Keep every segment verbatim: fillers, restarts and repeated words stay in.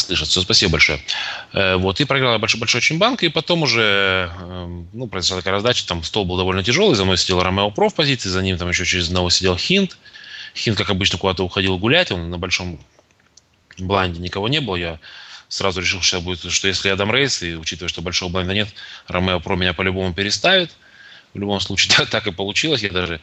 слышит. Все, спасибо большое. Вот, и проиграл я большой, большой очень банк, и потом уже, ну, произошла такая раздача, там стол был довольно тяжелый, за мной сидел Ромео Про в позиции, за ним там еще через одного сидел Хинт. Хинт, как обычно, куда-то уходил гулять, он на большом блайнде никого не было, я сразу решил, что, будет, что если я дам рейс, и учитывая, что большого блайнда нет, Ромео Про меня по-любому переставит. В любом случае, так, так и получилось. Я даже,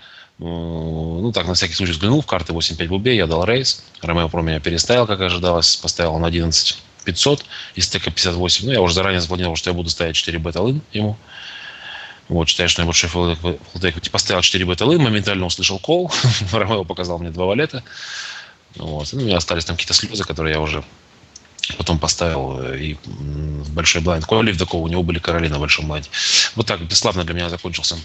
ну так, на всякий случай взглянул в карты восемь пять бубе, я дал рейс. Ромео Про меня переставил, как ожидалось, поставил на одиннадцать пятьсот из стека пятьдесят восемь. Ну, я уже заранее запланировал, что я буду ставить четыре бета-лын ему. Вот, считаю, что наибольшой фулл-эквити. Поставил четыре бета-лын, моментально услышал кол. Ромео показал мне два валета. Вот. Ну, у меня остались там какие-то слезы, которые я уже потом поставил и в большой блайнд. Коли в такого, у него были короли на большом блайнде. Вот так бесславно для меня закончился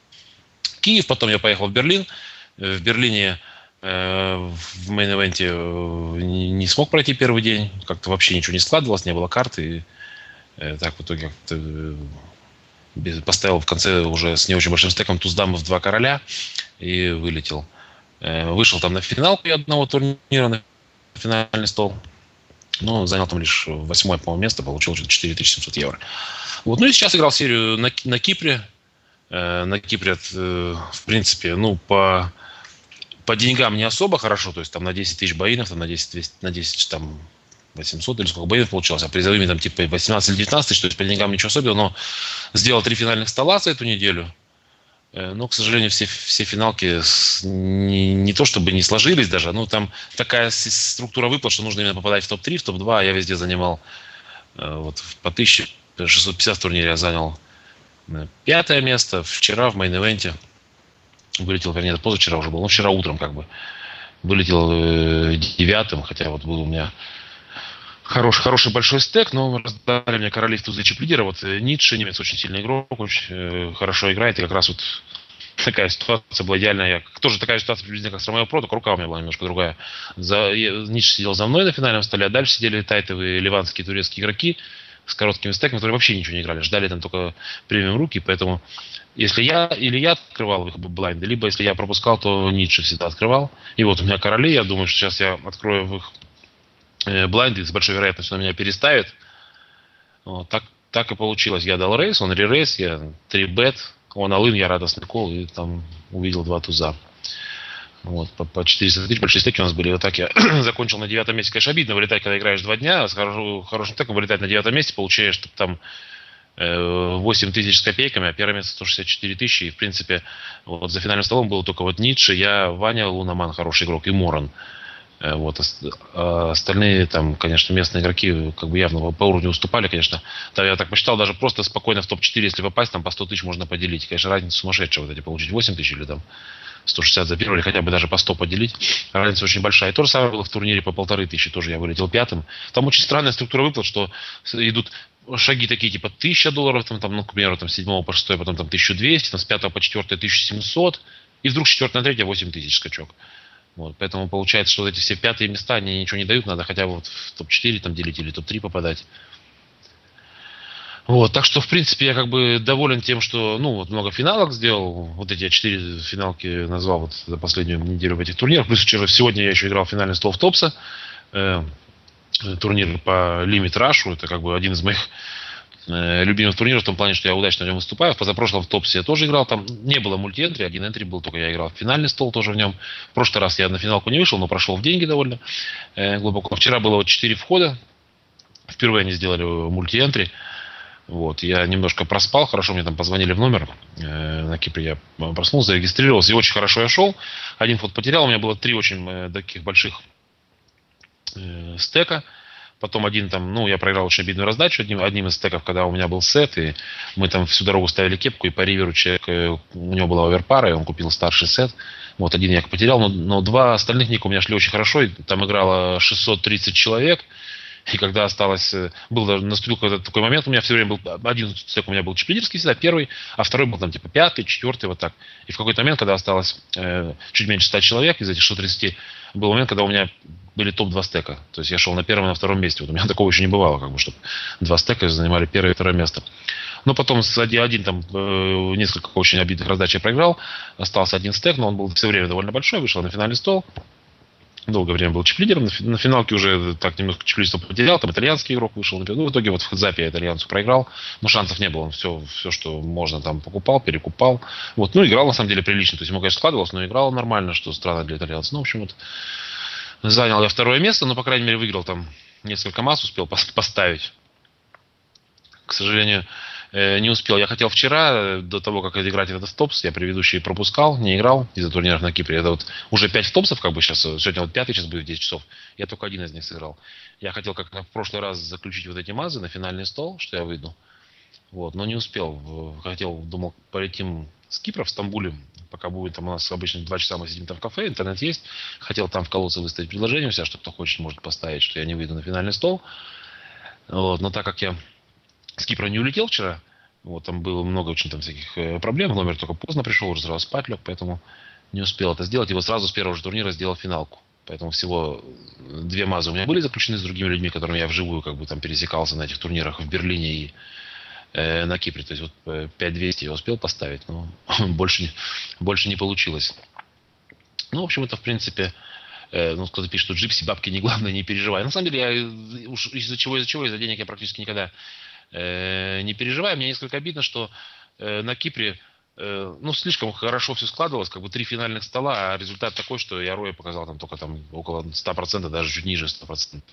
Киев. Потом я поехал в Берлин. В Берлине э, в мейн-эвенте не, не смог пройти первый день. Как-то вообще ничего не складывалось, не было карты. И, э, так в итоге как-то э, без, поставил в конце уже с не очень большим стеком туз дамы в два короля и вылетел. Э, вышел там на финалку одного турнира, на финальный стол. Но занял там лишь восьмое, по-моему, место, получил четыре тысячи семьсот евро. Вот. Ну и сейчас играл серию на, на Кипре. Э, на Кипре, э, в принципе, ну, по, по деньгам не особо хорошо. То есть там на десять тысяч боинов, там на десять, двести, на десять, там, восемьсот или сколько боинов получилось. А призовыми там типа восемнадцать или девятнадцать тысяч, то есть по деньгам ничего особенного. Но сделал три финальных стола за эту неделю. Но, к сожалению, все, все финалки не, не то чтобы не сложились даже. Ну, там такая структура выплат, что нужно именно попадать в топ три, в топ два. Я везде занимал вот, по тысяче шестьсот пятьдесят в турнире я занял пятое место. Вчера в мейн-эвенте вылетел, вернее, позавчера уже был, ну, вчера утром как бы вылетел э, девятым, хотя вот был у меня Хороший, хороший большой стек, но раздали мне короли в тузы чип-лидера. Вот Ницше, немец, очень сильный игрок, очень э, хорошо играет. И как раз вот такая ситуация была идеальная. Я, тоже такая ситуация приблизительно, как с Ромео Про, только рука у меня была немножко другая. За, я, Ницше сидел за мной на финальном столе, а дальше сидели тайтовые ливанские турецкие игроки с короткими стеками, которые вообще ничего не играли. Ждали там только премиум руки, поэтому если я или я открывал их блайнды, либо если я пропускал, то Ницше всегда открывал. И вот у меня короли, я думаю, что сейчас я открою в их блайнды, с большой вероятностью он меня переставит. Вот, так, так и получилось. Я дал рейс, он ререйс, я три бет, он алын, я радостный кол, и там увидел два туза. Вот, по, по четыреста тысяч, большие стеки у нас были. Вот так я закончил на девятом месте. Конечно, обидно вылетать, когда играешь два дня, с хорошим, хорошим стеком вылетать на девятом месте, получаешь там э, восемь тысяч с копейками, а первое место сто шестьдесят четыре тысячи. И, в принципе, вот за финальным столом был только вот Ницше, я, Ваня Луноман, хороший игрок, и Моран. Вот. Остальные там, конечно, местные игроки как бы явно по уровню уступали, конечно. Да, я так посчитал, даже просто спокойно в топ четыре, если попасть, там по сто тысяч можно поделить. Конечно, разница сумасшедшая, вот эти получить восемь тысяч или там сто шестьдесят за первый, или хотя бы даже по сто поделить. Разница очень большая. И то же самое было в турнире по полторы тысячи, тоже я вылетел пятым. Там очень странная структура выплат, что идут шаги такие, типа тысяча долларов, там, там, ну, к примеру, там, с седьмого по шестой, потом там тысяча двести, там, с пятого по четвертое тысяча семьсот, и вдруг с четвёртого на третье восемь тысяч скачок. Вот, поэтому получается, что вот эти все пятые места, они ничего не дают, надо хотя бы вот в топ четыре там делить или топ три попадать. Вот, так что, в принципе, я как бы доволен тем, что, ну, вот много финалок сделал, вот эти я четыре финалки назвал вот за последнюю неделю в этих турнирах, плюс вчера, сегодня я еще играл финальный стол в Топса, э, турнир по Limit Rush, это как бы один из моих любимых турниров в том плане, что я удачно в нем выступаю. В позапрошлом в Топсе я тоже играл. Там не было мульти-энтри, один энтри был, только я играл в финальный стол тоже в нем. В прошлый раз я на финалку не вышел, но прошел в деньги довольно э, глубоко. Вчера было вот четыре входа. Впервые они сделали мульти-энтри. Вот. Я немножко проспал. Хорошо, мне там позвонили в номер. Э, на Кипре я проснулся, зарегистрировался. И очень хорошо я шел. Один вход потерял. У меня было три очень э, таких больших э, стека. Потом один там, ну, я проиграл очень обидную раздачу одним, одним из стеков, когда у меня был сет, и мы там всю дорогу ставили кепку, и по риверу человек, у него была оверпара, и он купил старший сет. Вот, один я потерял, но, но два остальных ника у меня шли очень хорошо, и там играло шестьсот тридцать человек, и когда осталось, был даже, наступил какой-то такой момент, у меня все время был, один стек у меня был чип-лидерский всегда, первый, а второй был там типа пятый, четвертый, вот так. И в какой-то момент, когда осталось э, чуть меньше ста человек из этих шестисот тридцати, был момент, когда у меня были топ два стека. То есть я шел на первом и на втором месте. Вот у меня такого еще не бывало, как бы, чтобы два стека занимали первое и второе место. Но потом с один, один там э, несколько очень обидных раздач я проиграл. Остался один стек, но он был все время довольно большой. Вышел на финальный стол. Долгое время был чип-лидером. На финалке уже так немножко чип-лидерство потерял. Там итальянский игрок вышел. Ну, в итоге вот в хедзапе я итальянцу проиграл. Но шансов не было. Он все, все, что можно, там покупал, перекупал. Вот. Ну, играл на самом деле прилично. То есть ему, конечно, складывалось, но играл нормально, что странно для итальянца. Ну, в общем, вот занял я второе место, но, по крайней мере, выиграл там несколько масс, успел поставить. К сожалению, не успел. Я хотел вчера, до того, как играть в этот стопс, я предыдущий пропускал, не играл из-за турниров на Кипре. Это вот уже пять стопсов, как бы сейчас, сегодня вот пятый сейчас будет в десять часов. Я только один из них сыграл. Я хотел, как в прошлый раз, заключить вот эти мазы на финальный стол, что я выйду. Вот, но не успел. Хотел, думал, полетим с Кипра в Стамбуле, пока будет, там у нас обычно два часа мы сидим там в кафе, интернет есть. Хотел там в колодце выставить предложение у себя, что кто хочет, может поставить, что я не выйду на финальный стол. Вот, но так как я с Кипра не улетел вчера, вот, там было много очень там всяких проблем, номер только поздно пришел, уже сразу спать лег, поэтому не успел это сделать. И вот сразу с первого же турнира сделал финалку. Поэтому всего две мазы у меня были заключены с другими людьми, которыми я вживую как бы там пересекался на этих турнирах в Берлине и э, на Кипре. То есть вот пять двести я успел поставить, но больше, не, больше не получилось. Ну, в общем, это в принципе... Ну, кто-то пишет, что джипси, бабки не главное, не переживай. На самом деле, я уж из-за чего, из-за чего, из-за денег я практически никогда э, не переживаю. Мне несколько обидно, что э, на Кипре, э, ну, слишком хорошо все складывалось, как бы три финальных стола, а результат такой, что я Роя показал там только там около ста процентов, даже чуть ниже ста процентов.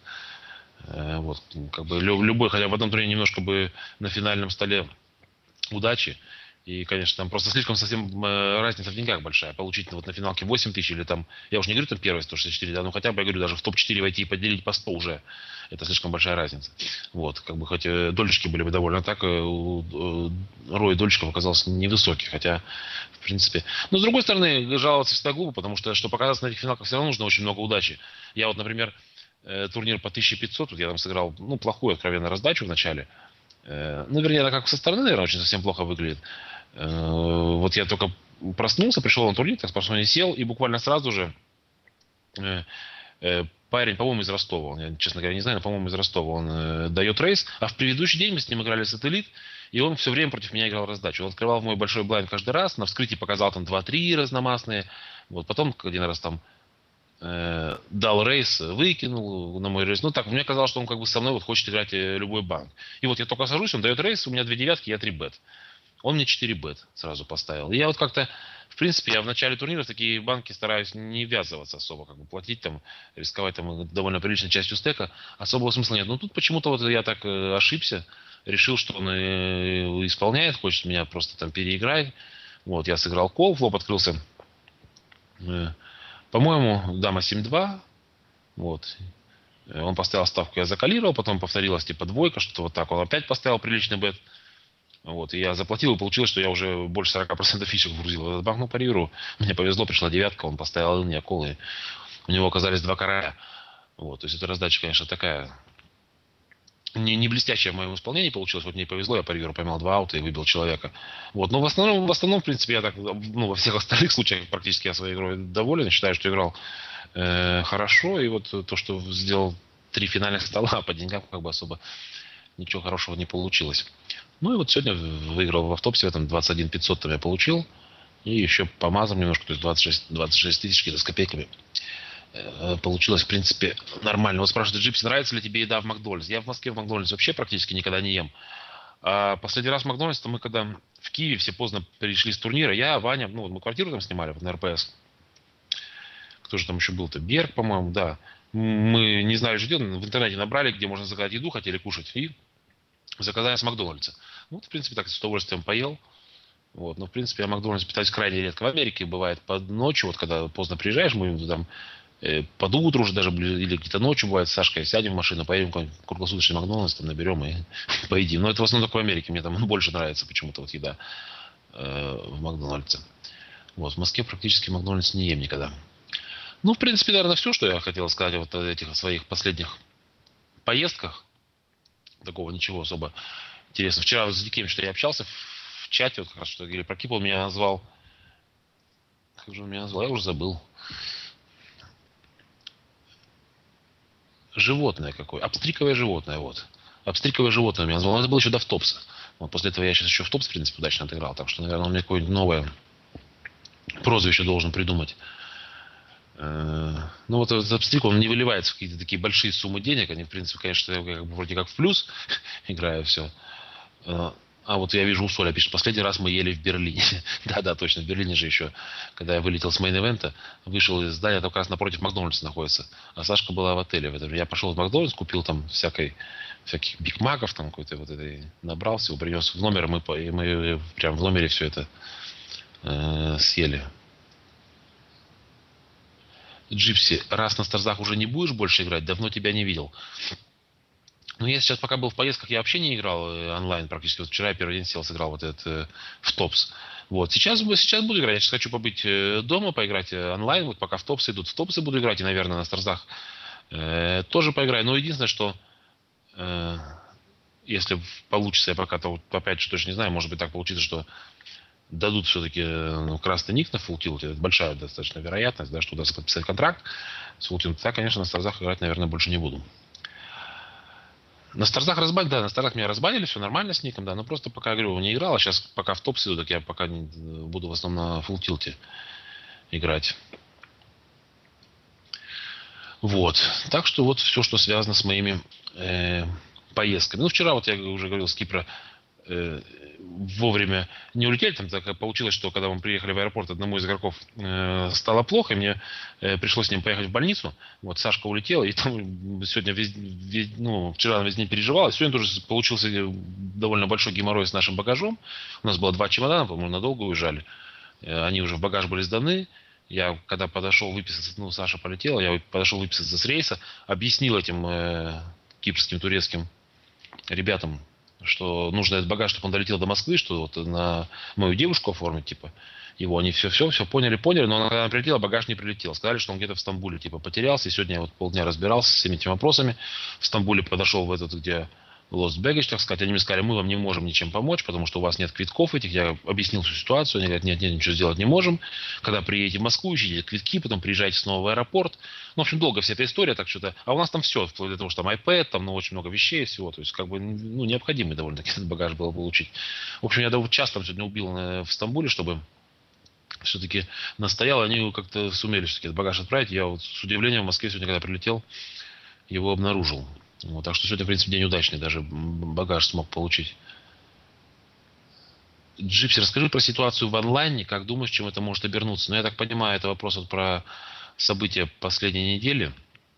Э, вот, как бы любой, хотя в одном турнире немножко бы на финальном столе удачи. И, конечно, там просто слишком совсем э, разница в деньгах большая. Получить вот на финалке восемь тысяч или там, я уж не говорю там первое сто шестьдесят четыре, да, ну хотя бы я говорю даже в топ четыре войти и поделить по сто уже. Это слишком большая разница. Вот, как бы хоть э, дольщики были бы довольны, так э, э, рой дольщиков оказался невысокий, хотя, в принципе. Но с другой стороны, жаловаться всегда глупо, потому что, чтобы показаться на этих финалках, все равно нужно очень много удачи. Я вот, например, э, турнир по тысяче пятьсот, вот я там сыграл, ну, плохую откровенно раздачу в начале. Э, ну, вернее, это как со стороны, наверное, очень совсем плохо выглядит. Вот я только проснулся, пришел на турнир, так спортсмен сел, и буквально сразу же э, э, парень, по-моему, из Ростова, он, я, честно говоря, не знаю, но, по-моему, из Ростова, он э, дает рейс, а в предыдущий день мы с ним играли сателлит, и он все время против меня играл раздачу. Он открывал в мой большой блайнд каждый раз, на вскрытии показал там два-три разномастные, вот, потом один раз там э, дал рейс, выкинул на мой рейс. Ну так, мне казалось, что он как бы со мной вот хочет играть любой банк. И вот я только сажусь, он дает рейс, у меня две девятки, я три бет. Он мне четыре бет сразу поставил. И я вот как-то, в принципе, я в начале турнира в такие банки стараюсь не ввязываться особо, как бы платить там, рисковать там довольно приличной частью стека. Особого смысла нет. Но тут почему-то вот я так э, ошибся, решил, что он э, исполняет, хочет меня просто там переиграть. Вот, я сыграл кол, флоп открылся. Э, по-моему, дама семь-два. Вот. Он поставил ставку, я закалировал, потом повторилась типа двойка, что-то вот так. Он опять поставил приличный бет. Вот, и я заплатил, и получилось, что я уже больше сорок процентов фишек вгрузил в этот банк. Ну, парирую. Мне повезло, пришла девятка, он поставил мне кол, и у него оказались два короля. Вот, то есть, эта раздача, конечно, такая не, не блестящая в моем исполнении получилась. Вот мне повезло, я парирую, поймал два аута и выбил человека. Вот, но в основном, в основном, в принципе, я так, ну, во всех остальных случаях практически я своей игрой доволен. Считаю, что играл э, хорошо, и вот то, что сделал три финальных стола, по деньгам как бы особо ничего хорошего не получилось. Ну и вот сегодня выиграл в автопсе, в этом двадцать один пятьсот там я получил. И еще по мазам немножко, то есть двадцать шесть, двадцать шесть тысяч с копейками. Получилось, в принципе, нормально. Вот спрашивает, Джипси, нравится ли тебе еда в Макдональдс? Я в Москве в Макдональдс вообще практически никогда не ем. А последний раз в Макдональдс, то мы когда в Киеве все поздно пришли с турнира, я, Ваня, ну вот мы квартиру там снимали на эр пэ эс. Кто же там еще был-то? Берг, по-моему, да. Мы не знали, что делать, в интернете набрали, где можно заказать еду, хотели кушать, и заказали с Макдональдса. Вот, в принципе, так с удовольствием поел. Вот, но, в принципе, я Макдональдс питаюсь крайне редко. В Америке бывает под ночью, вот когда поздно приезжаешь, мы там э, под утро уже даже, или где-то ночью бывает, с Сашкой сядем в машину, поедем в какой-нибудь круглосуточный Макдональдс, там наберем и поедим. Но это в основном только в Америке, мне там больше нравится почему-то вот еда э, в Макдональдсе. Вот, в Москве практически Макдональдс не ем никогда. Ну, в принципе, наверное, все, что я хотел сказать вот о этих своих последних поездках. Такого ничего особо интересного. Вчера с кем что я общался в чате, вот как раз что или про Кипл меня назвал. Как же он меня назвал? Я уже забыл. Животное какое. Обстриковое животное, вот. Обстриковое животное меня назвал. Но это было еще до втопса. Вот после этого я сейчас еще в топс, в принципе, удачно отыграл. Так что, наверное, он мне какое-нибудь новое прозвище должен придумать. Э, ну, вот этот обстрик, он не выливается в какие-то такие большие суммы денег. Они, в принципе, конечно, как бы вроде как в плюс играю все. Э, А вот я вижу, у Соля пишет, последний раз мы ели в Берлине. Да-да, точно, в Берлине же еще, когда я вылетел с мейн-эвента, вышел из здания, там как раз напротив Макдональдса находится. А Сашка была в отеле в этом. Я пошел в Макдональдс, купил там всякой, всяких бигмаков, там какой-то вот этой, набрал всего, принес в номер, и мы, по- и мы прям в номере все это э, съели. Джипси, раз на Старзах уже не будешь больше играть, давно тебя не видел. Ну, я сейчас пока был в поездках, я вообще не играл э, онлайн практически. Вот вчера я первый день сел, сыграл вот этот э, в Топс. Вот, сейчас, бу- сейчас буду играть. Я сейчас хочу побыть э, дома, поиграть э, онлайн. Вот пока в Топсы идут. В Топсы буду играть и, наверное, на Старзах э, тоже поиграю. Но единственное, что э, если получится, я пока-то вот, опять же точно не знаю, может быть так получится, что дадут все-таки э, ну, красный ник на Full Tilt. Это большая достаточно вероятность, да, что удастся подписать контракт с Full Tilt. Так, конечно, на Старзах играть, наверное, больше не буду. На Старзах разбанили, да, на Старзах меня разбанили, все нормально с ником, да, но просто пока, говорю, не играл, а сейчас пока в топ иду, так я пока не, буду в основном на фулл тилте играть. Вот, так что вот все, что связано с моими э, поездками. Ну, вчера вот я уже говорил с Кипра, э, вовремя не улетели, там так получилось, что когда мы приехали в аэропорт, одному из игроков э, стало плохо, и мне э, пришлось с ним поехать в больницу. Вот Сашка улетел, и там сегодня весь, весь, ну, вчера весь день переживал, и сегодня тоже получился довольно большой геморрой с нашим багажом. У нас было два чемодана, по-моему, надолго уезжали. Э, они уже в багаж были сданы. Я когда подошел выписаться, ну, Саша полетела, я подошел выписаться с рейса, объяснил этим э, кипрским, турецким ребятам, что нужно этот багаж, чтобы он долетел до Москвы, что вот на мою девушку оформить, типа, его. Они все-все, все поняли, поняли, но когда она прилетела, багаж не прилетел. Сказали, что он где-то в Стамбуле, типа, потерялся. И сегодня я вот полдня разбирался с всеми этими вопросами. В Стамбуле подошел в этот, где Lost Baggage, так сказать. Они мне сказали, мы вам не можем ничем помочь, потому что у вас нет квитков этих. Я объяснил всю ситуацию. Они говорят, нет, нет, ничего сделать не можем. Когда приедете в Москву, ищите квитки, потом приезжайте снова в аэропорт. Ну, в общем, долго вся эта история, так что-то. А у нас там все, вплоть до того, что там iPad, там, ну, очень много вещей и всего. То есть, как бы, ну, необходимый довольно-таки этот багаж было получить. В общем, я довольно часто там сегодня убил в Стамбуле, чтобы все-таки настоял, они как-то сумели все-таки этот багаж отправить. Я вот с удивлением в Москве сегодня, когда прилетел, его обнаружил. Вот, так что сегодня, в принципе, день удачный, даже багаж смог получить. Джипси, расскажи про ситуацию в онлайне, как думаешь, чем это может обернуться? Ну, я так понимаю, это вопрос вот про события последней недели.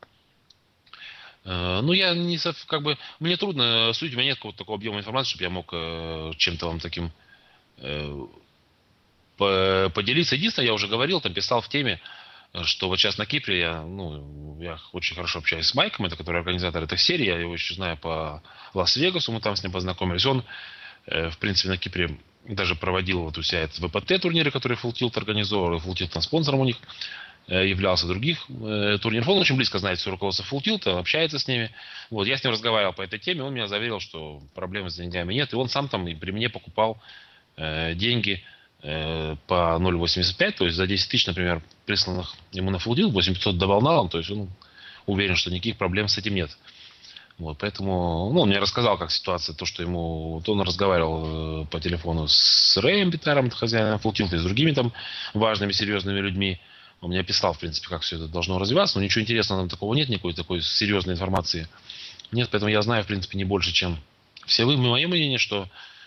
Э, Ну, я не сов- как бы, мне трудно судить, у меня нет какого-то такого объема информации, чтобы я мог э, чем-то вам таким э, по- поделиться. Единственное, я уже говорил, там писал в теме, что вот сейчас на Кипре я, ну, я очень хорошо общаюсь с Майком, это который организатор этой серии, я его еще знаю по Лас-Вегасу, мы там с ним познакомились. Он, э, в принципе, на Кипре даже проводил вот у себя этот ВПТ турниры, которые Full Tilt организовал, Full Tilt там спонсором у них э, являлся, других э, турниров. Он очень близко знает все руководство Full Tilt, общается с ними. Вот, я с ним разговаривал по этой теме, он меня заверил, что проблемы с деньгами нет, и он сам там и при мне покупал э, деньги э, по ноль восемьдесят пять, то есть за десять тысяч, например, присланных ему на Full Tilt, восемь тысяч пятьсот давал налом, то есть он уверен, что никаких проблем с этим нет. Вот, поэтому, ну, он мне рассказал, как ситуация, то, что ему, вот он разговаривал э, по телефону с Рэем Битаром, хозяином Full Tilt, и с другими там важными, серьезными людьми. Он мне описал, в принципе, как все это должно развиваться, но ничего интересного там такого нет, никакой такой серьезной информации нет, поэтому я знаю, в принципе, не больше, чем все вы. Мое мнение, что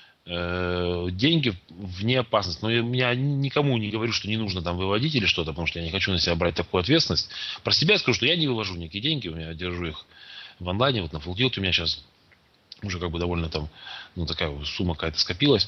э, деньги вне опасности. Но я, я никому не говорю, что не нужно там выводить или что-то, потому что я не хочу на себя брать такую ответственность. Про себя я скажу, что я не вывожу никакие деньги, у меня держу их в онлайне, вот на Full Tilt у меня сейчас уже как бы довольно там, ну, такая сумма какая-то скопилась.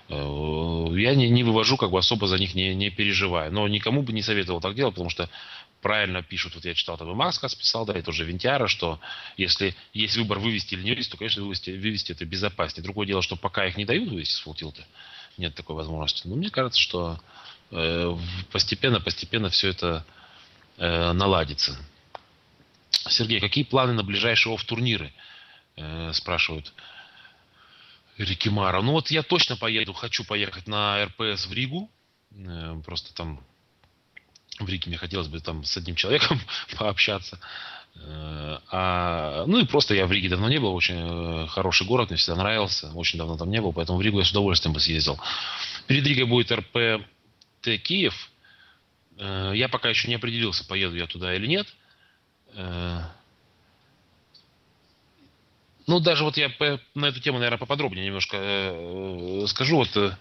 Я не, не вывожу, как бы особо за них не, не переживаю. Но никому бы не советовал так делать, потому что правильно пишут, вот я читал, там и Макс Кац писал, да, и тоже Винтиара, что если есть выбор вывести или не вывести, то, конечно, вывести, вывести это безопаснее. Другое дело, что пока их не дают вывести с Full Tilt, нет такой возможности. Но мне кажется, что постепенно-постепенно э, все это э, наладится. Сергей, какие планы на ближайшие офф-турниры? Э, спрашивают Рикимара. Ну вот я точно поеду, хочу поехать на РПС в Ригу. Э, просто там в Риге мне хотелось бы там с одним человеком пообщаться. Э, а, ну и просто я в Риге давно не был. Очень хороший город, мне всегда нравился. Очень давно там не был, поэтому в Ригу я с удовольствием бы съездил. Перед Ригой будет РП Т Киев. Э, я пока еще не определился, поеду я туда или нет. Э, ну, даже вот я по, на эту тему, наверное, поподробнее немножко э, скажу. Вот, э,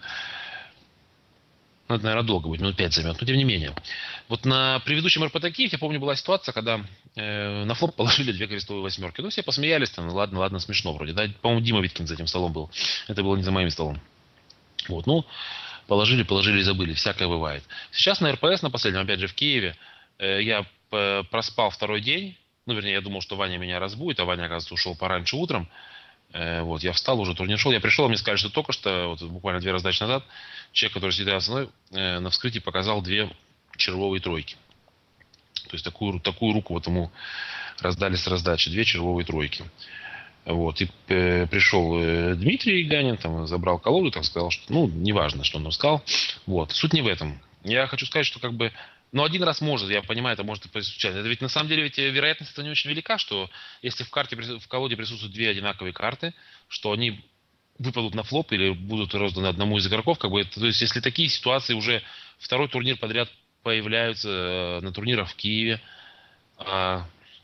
ну, это, наверное, долго будет, минут пять займет, но тем не менее. Вот на предыдущем РПТ Киев, я помню, была ситуация, когда э, на флоп положили две крестовые восьмерки. Ну, все посмеялись, там, ладно, ладно, смешно вроде. Да? По-моему, Дима Виткин за этим столом был. Это было не за моим столом. Вот, ну, положили, положили и забыли. Всякое бывает. Сейчас на РПС, на последнем, опять же, в Киеве, э, я э, проспал второй день. Ну, вернее, я думал, что Ваня меня разбудит, а Ваня, оказывается, ушел пораньше утром. Э, вот, я встал, уже турнир шел. Я пришел, мне сказали, что только что, вот буквально две раздачи назад, человек, который сидел со мной, э, на вскрытии показал две червовые тройки. То есть такую, такую руку вот ему раздали с раздачи. Две червовые тройки. Вот, и э, пришел э, Дмитрий Ганин, там, забрал колоду, так сказал, что, ну, неважно, что он там сказал. Вот, суть не в этом. Я хочу сказать, что, как бы, ну, один раз может, я понимаю, это может и случаться. Это ведь, на самом деле, ведь вероятность это не очень велика, что если в карте, в колоде присутствуют две одинаковые карты, что они выпадут на флоп или будут розданы одному из игроков, как бы, то есть, если такие ситуации уже второй турнир подряд появляются э, на турнирах в Киеве, а,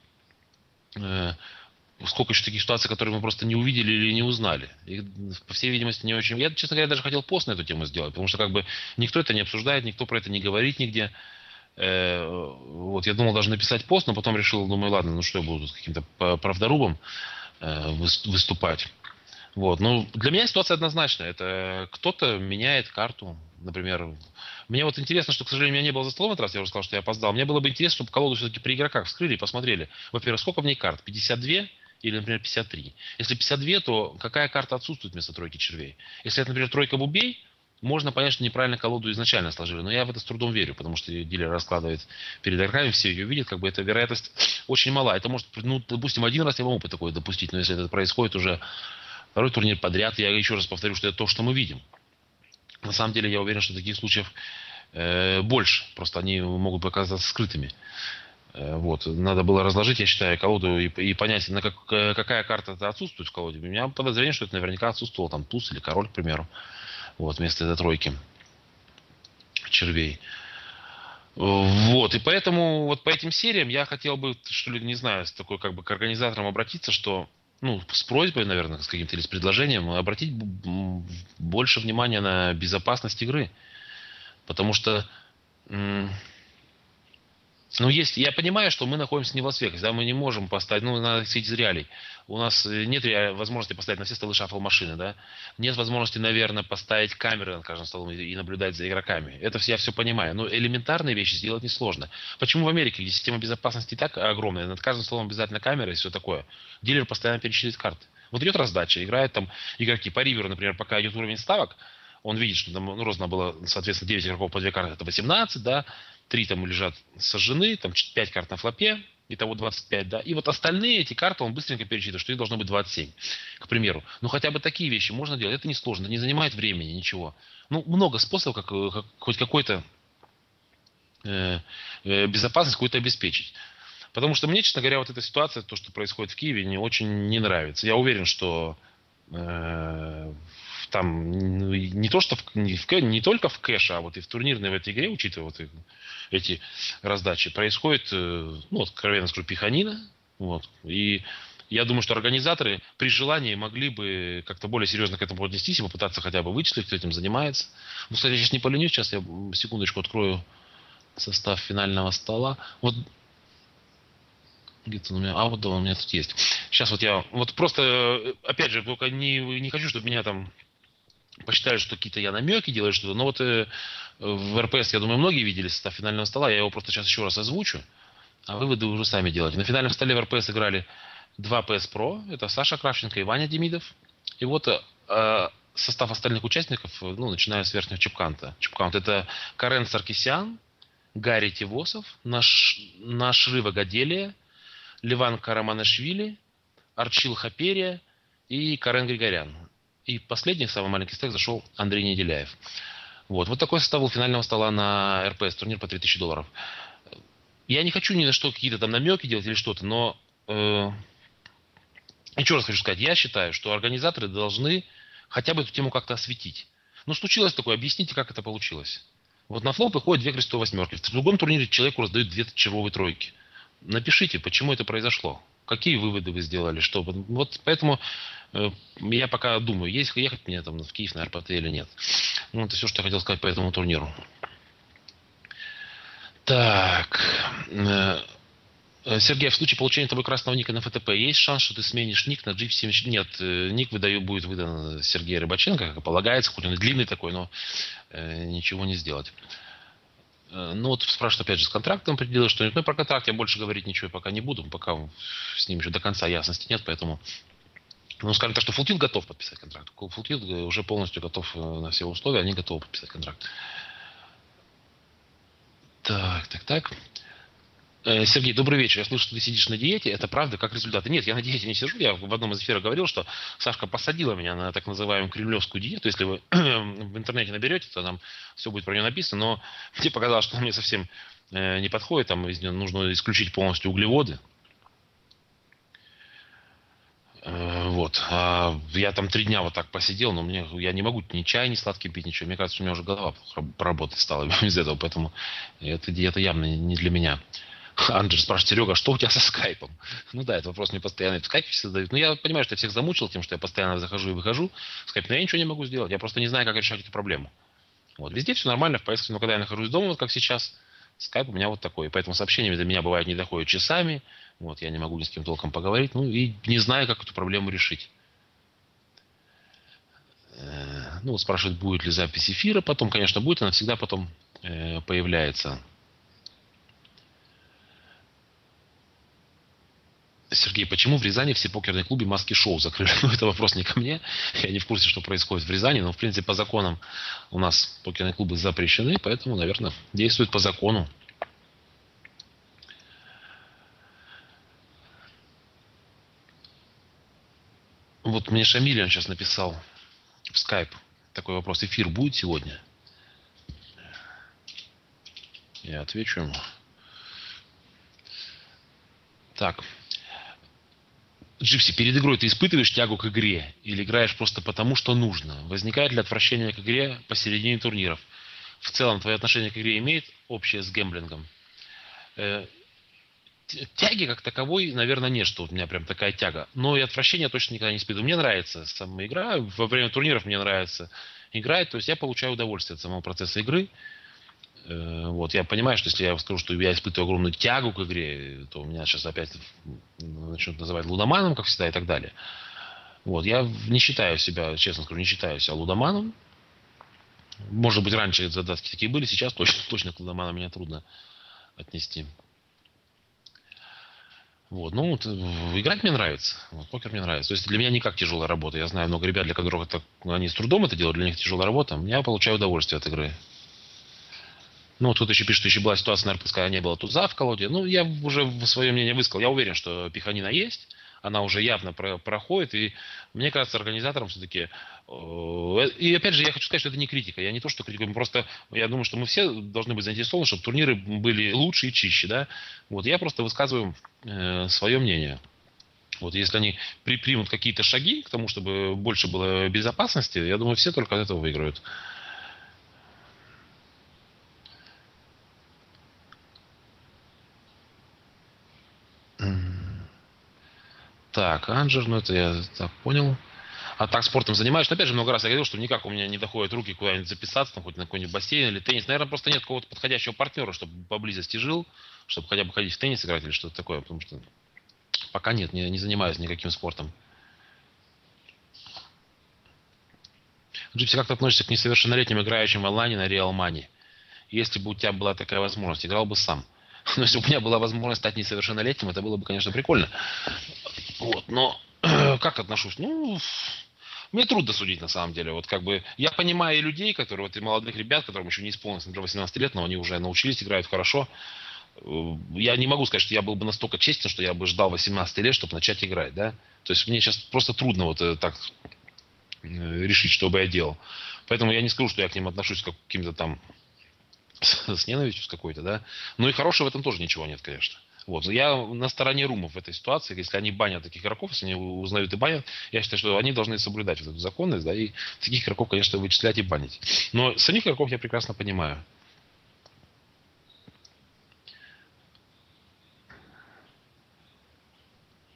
э, сколько еще таких ситуаций, которые мы просто не увидели или не узнали. И, по всей видимости, не очень... Я, честно говоря, даже хотел пост на эту тему сделать, потому что как бы никто это не обсуждает, никто про это не говорит нигде. Э, вот, я думал даже написать пост, но потом решил, думаю, ладно, ну что я буду тут каким-то правдорубом э, выступать. Вот. Ну, для меня ситуация однозначная. Это кто-то меняет карту, например. Мне вот интересно, что, к сожалению, меня не было за столом этот раз, я уже сказал, что я опоздал. Мне было бы интересно, чтобы колоду все-таки при игроках вскрыли и посмотрели. Во-первых, сколько в ней карт? пятьдесят две или, например, пятьдесят три? Если пятьдесят две, то какая карта отсутствует вместо тройки червей? Если это, например, тройка бубей, можно понять, что неправильно колоду изначально сложили. Но я в это с трудом верю, потому что дилер раскладывает перед игроками, все ее видят, как бы эта вероятность очень мала. Это может, ну, допустим, один раз я могу такое допустить, но если это происходит уже второй турнир подряд, я еще раз повторю, что это то, что мы видим. На самом деле, я уверен, что таких случаев э, больше. Просто они могут показаться скрытыми. Э, вот. Надо было разложить, я считаю, колоду и, и понять, на как, какая карта отсутствует в колоде. У меня подозрение, что это наверняка отсутствовал там туз или король, к примеру. Вот, вместо этой тройки червей. Вот. И поэтому вот по этим сериям я хотел бы, что ли, не знаю, с такой как бы к организаторам обратиться, что ну, с просьбой, наверное, с каким-то или с предложением обратить больше внимания на безопасность игры. Потому что, ну, есть, я понимаю, что мы находимся не в Лас-Вегасе, да, мы не можем поставить, ну, надо исходить из реалий. У нас нет возможности поставить на все столы шаффл-машины, да. Нет возможности, наверное, поставить камеры над каждым столом и наблюдать за игроками. Это все, я все понимаю. Но элементарные вещи сделать несложно. Почему в Америке, где система безопасности так огромная, над каждым столом обязательно камера и все такое, дилер постоянно пересчитывает карты. Вот идет раздача, играют там игроки по риверу, например, пока идет уровень ставок, он видит, что там, ну, роздано было, соответственно, девять игроков по две карты, это восемнадцать, да, три там лежат сожжены, там пять карт на флопе, итого двадцать пять, да, и вот остальные эти карты он быстренько пересчитывает, что их должно быть двадцать семь, к примеру. Ну, хотя бы такие вещи можно делать, это несложно, это не занимает времени, ничего. Ну, много способов, как, как хоть какой-то э, э, безопасность какую-то обеспечить. Потому что мне, честно говоря, вот эта ситуация, то, что происходит в Киеве, не очень не нравится. Я уверен, что э, там не то, что в, не, в, не только в кэше, а вот и в турнирной в этой игре, учитывая вот эти раздачи, происходит, ну, откровенно скажу, пиханина. Вот. И я думаю, что организаторы при желании могли бы как-то более серьезно к этому отнестись и попытаться хотя бы вычислить, кто этим занимается. Ну, кстати, я сейчас не поленюсь, сейчас я секундочку открою состав финального стола. Вот где-то у меня, а вот да, у меня тут есть. Сейчас вот я, вот просто, опять же, только не, не хочу, чтобы меня там посчитали, что какие-то я намеки делаю, что-то. Но вот э, в РПС, я думаю, многие видели состав финального стола. Я его просто сейчас еще раз озвучу, а выводы уже сами делайте. На финальном столе в РПС играли два пи эс Pro. Это Саша Кравченко и Ваня Демидов. И вот э, состав остальных участников, ну, начиная с верхнего чипканта. Чипкаунт — это Карен Саркисян, Гарри Тивосов, наш, Нашрыва Гаделия, Ливан Караманашвили, Арчил Хаперия и Карен Григорян. И последний, самый маленький стек, зашел Андрей Неделяев. Вот. Вот такой состав был финального стола на РПС, турнир по три тысячи долларов. Я не хочу ни на что какие-то там намеки делать или что-то, но э, еще раз хочу сказать, я считаю, что организаторы должны хотя бы эту тему как-то осветить. Ну, случилось такое, объясните, как это получилось. Вот на флоп выходят две крестовые восьмерки. В другом турнире человеку раздают две червовые тройки. Напишите, почему это произошло. Какие выводы вы сделали, что... Вот поэтому э, я пока думаю, есть ехать мне там в Киев на эр пэ тэ или нет. Ну, это все, что я хотел сказать по этому турниру. Так. Э, Сергей, в случае получения тобой красного ника на эф тэ пэ есть шанс, что ты сменишь ник на джи семьдесят? Нет, э, ник выдаю, будет выдан Сергею Рыбаченко, как и полагается, хоть он и длинный такой, но э, ничего не сделать. Ну вот спрашивают опять же с контрактом определилось что-нибудь. Ну про контракт я больше говорить ничего пока не буду, пока с ним еще до конца ясности нет, поэтому... Ну, скажем так, что Full Tilt готов подписать контракт. Full Tilt уже полностью готов на все условия, они готовы подписать контракт. Так, так, так. Сергей, добрый вечер. Я слышу, что ты сидишь на диете. Это правда? Как результаты? Нет, я на диете не сижу. Я в одном из эфиров говорил, что Сашка посадила меня на так называемую кремлевскую диету. Если вы в интернете наберете, то там все будет про нее написано. Но мне показалось, что она мне совсем не подходит. Там из нее нужно исключить полностью углеводы. Вот. А я там три дня вот так посидел, но мне, я не могу ни чай, ни сладкий пить, ничего. Мне кажется, у меня уже голова поработать стала из этого. Поэтому эта диета явно не для меня. Анджер спрашивает: Серега, что у тебя со скайпом? Ну да, это вопрос мне постоянно в скайпе все задают. Но я понимаю, что я всех замучил тем, что я постоянно захожу и выхожу в скайп, но я ничего не могу сделать. Я просто не знаю, как решать эту проблему. Вот. Везде все нормально, в поездке, но когда я нахожусь дома, вот как сейчас, скайп у меня вот такой. Поэтому сообщения до меня бывает не доходят часами. Вот, я не могу ни с кем толком поговорить. Ну и не знаю, как эту проблему решить. Ну вот спрашивают, будет ли запись эфира. Потом, конечно, будет. Она всегда потом появляется. Сергей, почему в Рязани все покерные клубы маски-шоу закрыли? Ну, это вопрос не ко мне. Я не в курсе, что происходит в Рязани. Но, в принципе, по законам у нас покерные клубы запрещены. Поэтому, наверное, действует по закону. Вот мне Шамилиан сейчас написал в скайп такой вопрос. Эфир будет сегодня? Я отвечу ему. Так. Джипси, перед игрой ты испытываешь тягу к игре или играешь просто потому, что нужно? Возникает ли отвращение к игре посередине турниров? В целом, твое отношение к игре имеет общее с гэмблингом? Э, тяги как таковой, наверное, нет, что у меня прям такая тяга. Но и отвращения точно никогда не испытываю. Мне нравится сама игра. Во время турниров мне нравится играть. То есть я получаю удовольствие от самого процесса игры. Вот, я понимаю, что если я скажу, что я испытываю огромную тягу к игре, то меня сейчас опять начнут называть лудоманом, как всегда, и так далее. Вот, я не считаю себя, честно скажу, не считаю себя лудоманом. Может быть, раньше задатки такие были, сейчас точно, точно к лудоманам меня трудно отнести. Вот, ну, вот, играть мне нравится. Вот, покер мне нравится. То есть для меня не как тяжелая работа. Я знаю много ребят, для которых это, они с трудом это делают, для них тяжелая работа. Я получаю удовольствие от игры. Ну, тут еще пишут, что еще была ситуация, наверное, когда не было туза в колоде. Ну, я уже свое мнение высказал. Я уверен, что пиханина есть. Она уже явно про- проходит. И мне кажется, организаторам все-таки... Э, и опять же, я хочу сказать, что это не критика. Я не то, что критикую. Просто я думаю, что мы все должны быть заинтересованы, чтобы турниры были лучше и чище. Да? Вот, я просто высказываю э, свое мнение. Вот, если они при- примут какие-то шаги к тому, чтобы больше было безопасности, я думаю, все только от этого выиграют. Так, Анджер, ну это я так понял. А так спортом занимаешься? Опять же, много раз я говорил, что никак у меня не доходят руки куда-нибудь записаться, там, хоть на какой-нибудь бассейн или теннис. Наверное, просто нет какого-то подходящего партнера, чтобы поблизости жил, чтобы хотя бы ходить в теннис играть или что-то такое. Потому что пока нет, не, не занимаюсь никаким спортом. Джипси, как ты относишься к несовершеннолетним играющим в онлайне на Real Money? Если бы у тебя была такая возможность, играл бы сам. Но если бы у меня была возможность стать несовершеннолетним, это было бы, конечно, прикольно. Вот, но как отношусь? Ну, мне трудно судить на самом деле. Вот как бы я понимаю и людей, которые, вот и молодых ребят, которым еще не исполнилось, например, восемнадцать лет, но они уже научились, играют хорошо. Я не могу сказать, что я был бы настолько честен, что я бы ждал восемнадцати лет, чтобы начать играть, да. То есть мне сейчас просто трудно вот так решить, что бы я делал. Поэтому я не скажу, что я к ним отношусь как к каким-то там с ненавистью с какой-то, да. Но и хорошего в этом тоже ничего нет, конечно. Вот. Я на стороне румов в этой ситуации. Если они банят таких игроков, если они узнают и банят, я считаю, что они должны соблюдать вот эту законность, да, и таких игроков, конечно, вычислять и банить. Но самих игроков я прекрасно понимаю.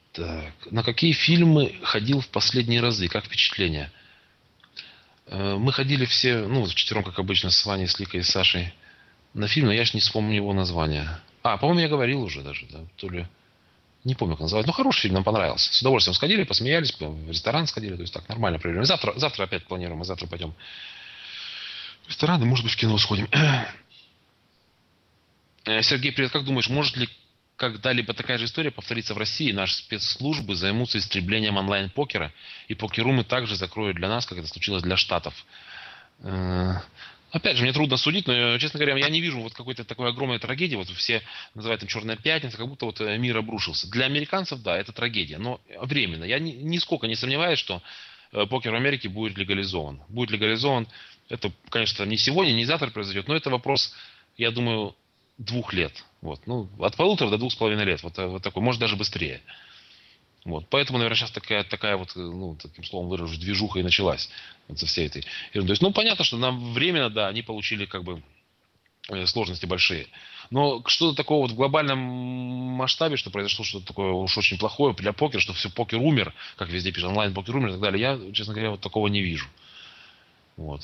Так, на какие фильмы ходил в последние разы? Как впечатление? Э, Мы ходили все, ну, вчетвером, как обычно, с Ваней, с Ликой и с Сашей на фильм, но я ж не вспомню его название. А, по-моему, я говорил уже даже, да, то ли... Не помню, как называется. Ну, хороший фильм, нам понравился. С удовольствием сходили, посмеялись, в ресторан сходили. То есть так, нормально провели. Завтра, завтра опять планируем, мы завтра пойдем в ресторан и, может быть, в кино сходим. Э, Сергей, привет. Как думаешь, может ли когда-либо такая же история повториться в России? Наши спецслужбы займутся истреблением онлайн-покера, и покерумы также закроют для нас, как это случилось для Штатов. Э, Опять же, мне трудно судить, но, честно говоря, я не вижу вот какой-то такой огромной трагедии. Вот все называют там «Черная пятница», как будто вот э, мир обрушился. Для американцев, да, это трагедия, но временно. Я ни- нисколько не сомневаюсь, что э, покер в Америке будет легализован. Будет легализован. Это, конечно, не сегодня, не завтра произойдет, но это вопрос, я думаю, двух лет. Вот. Ну, от полутора до двух с половиной лет. Вот, э, вот такой, может, даже быстрее. Вот. Поэтому, наверное, сейчас такая, такая вот, ну, таким словом выражусь, движуха и началась вот со всей этой ерундой. То есть, ну, понятно, что нам временно, да, они получили как бы э, сложности большие. Но что-то такого вот в глобальном масштабе, что произошло что-то такое уж очень плохое для покера, что все покер умер, как везде пишут, онлайн покер умер и так далее, я, честно говоря, вот такого не вижу. Вот.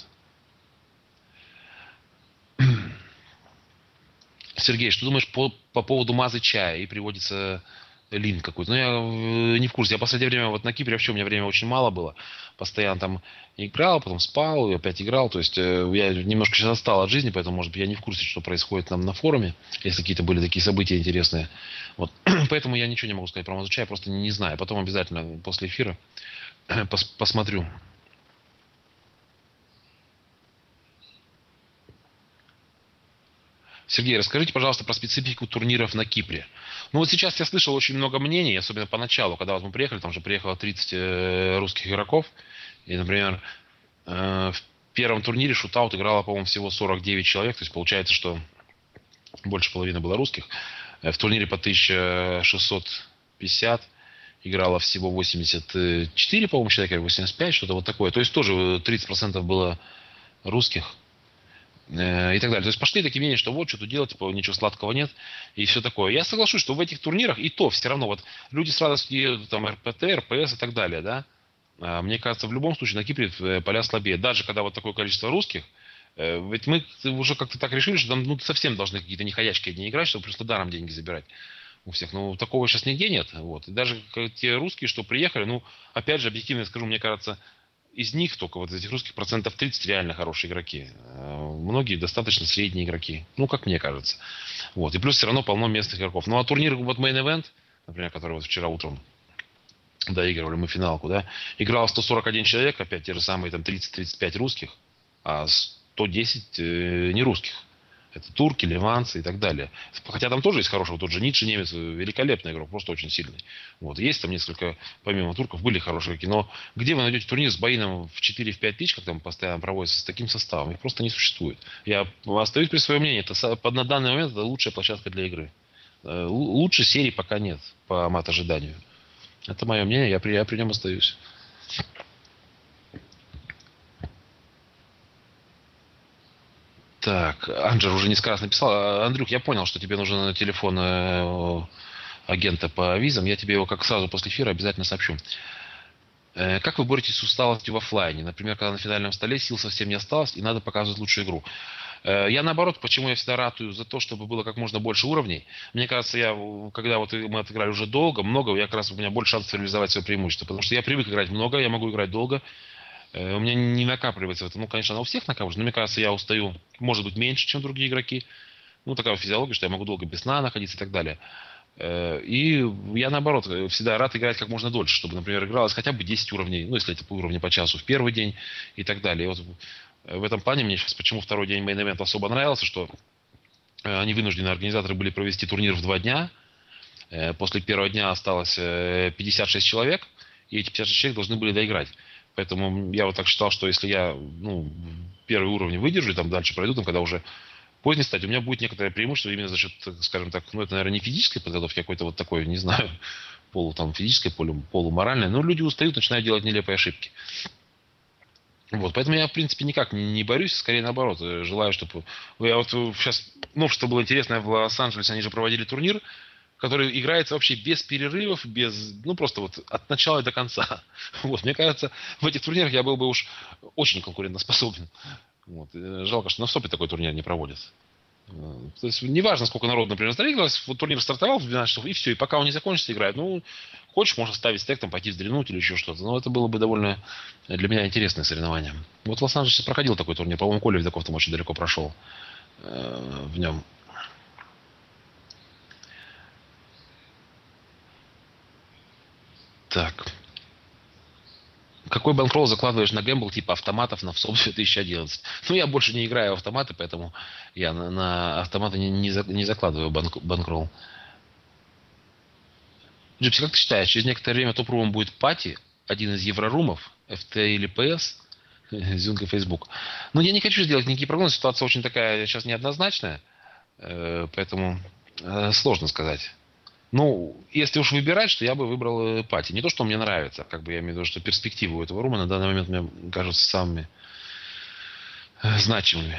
Сергей, что думаешь по, по поводу мазы чая? И приводится линк какой-то. Ну, я э, не в курсе. Я в последнее время вот на Кипре вообще у меня времени очень мало было. Постоянно там играл, потом спал, и опять играл. То есть э, я немножко сейчас отстал от жизни, поэтому, может быть, я не в курсе, что происходит там на форуме, если какие-то были такие события интересные. Вот. Поэтому я ничего не могу сказать про мазу чая, просто не, не знаю. Потом обязательно после эфира пос посмотрю. Сергей, расскажите, пожалуйста, про специфику турниров на Кипре. Ну вот сейчас я слышал очень много мнений, особенно поначалу, когда вот мы приехали, там же приехало тридцать э, русских игроков. И, например, э, в первом турнире шутаут играло, по-моему, всего сорок девять человек. То есть получается, что больше половины было русских. Э, В турнире по тысяча шестьсот пятьдесят играло всего восемьдесят четыре, по-моему, человека, восемьдесят пять, что-то вот такое. То есть тоже тридцать процентов было русских. э, И так далее. То есть пошли такие мнения, что вот, что тут делать, типа, ничего сладкого нет, и все такое. Я соглашусь, что в этих турнирах и то все равно вот люди с радостью едут, там, РПТ, РПС и так далее, да. А мне кажется, в любом случае на Кипре э, поля слабее. Даже когда вот такое количество русских, э, ведь мы уже как-то так решили, что там ну, совсем должны какие-то неходячки одни играть, чтобы просто даром деньги забирать у всех. Ну, такого сейчас нигде нет. Вот. И даже те русские, что приехали, ну, опять же, объективно скажу, мне кажется, из них только вот из этих русских процентов тридцать реально хорошие игроки. Э, Многие достаточно средние игроки. Ну, как мне кажется. Вот. И плюс все равно полно местных игроков. Ну, а турнир, вот Main Event, например, который вот вчера утром доигрывали мы финалку, да, играл сто сорок один человек, опять те же самые там тридцать тридцать пять русских, а сто десять э, не русских. Это турки, ливанцы и так далее. Хотя там тоже есть хороший, вот тот же Ницше, немец, великолепный игрок, просто очень сильный. Вот. Есть там несколько, помимо турков, были хорошие игроки. Но где вы найдете турнир с Боином в четыре-пять тысяч, как там постоянно проводится, с таким составом? Их просто не существует. Я остаюсь при своем мнении. Это на данный момент это лучшая площадка для игры. Э, Лучше серии пока нет, по мат-ожиданию. Это мое мнение, я при, я при нем остаюсь. Так, Анджер уже несколько раз написал. Андрюх, я понял, что тебе нужен телефон э, агента по визам. Я тебе его как сразу после эфира обязательно сообщу. Э, Как вы боретесь с усталостью в оффлайне? Например, когда на финальном столе сил совсем не осталось и надо показывать лучшую игру. Э, Я наоборот, почему я всегда ратую за то, чтобы было как можно больше уровней. Мне кажется, я, когда вот мы отыграли уже долго, много, я как раз у меня больше шансов реализовать свое преимущество. Потому что я привык играть много, я могу играть долго. Э, У меня не накапливается это. Ну, конечно, она у всех накапливается, но мне кажется, я устаю, может быть, меньше, чем другие игроки. Ну, такая физиология, что я могу долго без сна находиться и так далее. Э, И я, наоборот, э, всегда рад играть как можно дольше, чтобы, например, игралось хотя бы десять уровней, ну, если это по уровню по часу в первый день и так далее. И вот э, в этом плане мне сейчас почему второй день мейн-эвента особо нравился, что э, они вынуждены, организаторы были провести турнир в два дня. Э, После первого дня осталось э, пятьдесят шесть человек, и эти пятьдесят шесть человек должны были доиграть. Поэтому я вот так считал, что если я ну, первый уровень выдержу, и там дальше пройду, там, когда уже поздней стадии, у меня будет некоторое преимущество именно за счет, скажем так, ну это, наверное, не физической подготовки, а какой-то вот такой, не знаю, полу, там, физической, полу, полуморальной. Но люди устают, начинают делать нелепые ошибки. Вот, поэтому я, в принципе, никак не, не борюсь, скорее наоборот. Желаю, чтобы... Я вот сейчас новшество было интересное в Лос-Анджелесе, они же проводили турнир который играется вообще без перерывов, без, ну, просто вот от начала до конца. Вот, мне кажется, в этих турнирах я был бы уж очень конкурентоспособен. Вот. Жалко, что на СОПе такой турнир не проводят. То есть, неважно, сколько народу, например, зарегилось, вот турнир стартовал в двенадцать часов, и все, и пока он не закончится, играет. Ну, хочешь, можно ставить стек, там, пойти вздрянуть или еще что-то. Но это было бы довольно для меня интересное соревнование. Вот в Лос-Анджелесе проходил такой турнир, по-моему, Коля Видаков там очень далеко прошел э, в нем. Так. Какой банкролл закладываешь на гэмбл типа автоматов на ВСОП две тысячи одиннадцать? Ну, я больше не играю в автоматы, поэтому я на, на автоматы не, не, за, не закладываю банк, банкролл. Джипси, как ты считаешь, через некоторое время топ-румом будет пати, один из еврорумов, эф ти или пи эс, Зюнг и Facebook? Ну, я не хочу сделать никакие прогнозы, ситуация очень такая сейчас неоднозначная, поэтому сложно сказать. Ну, если уж выбирать, что я бы выбрал пати. Не то, что мне нравится, как бы я имею в виду, что перспективы у этого рума на данный момент мне кажутся самыми значимыми.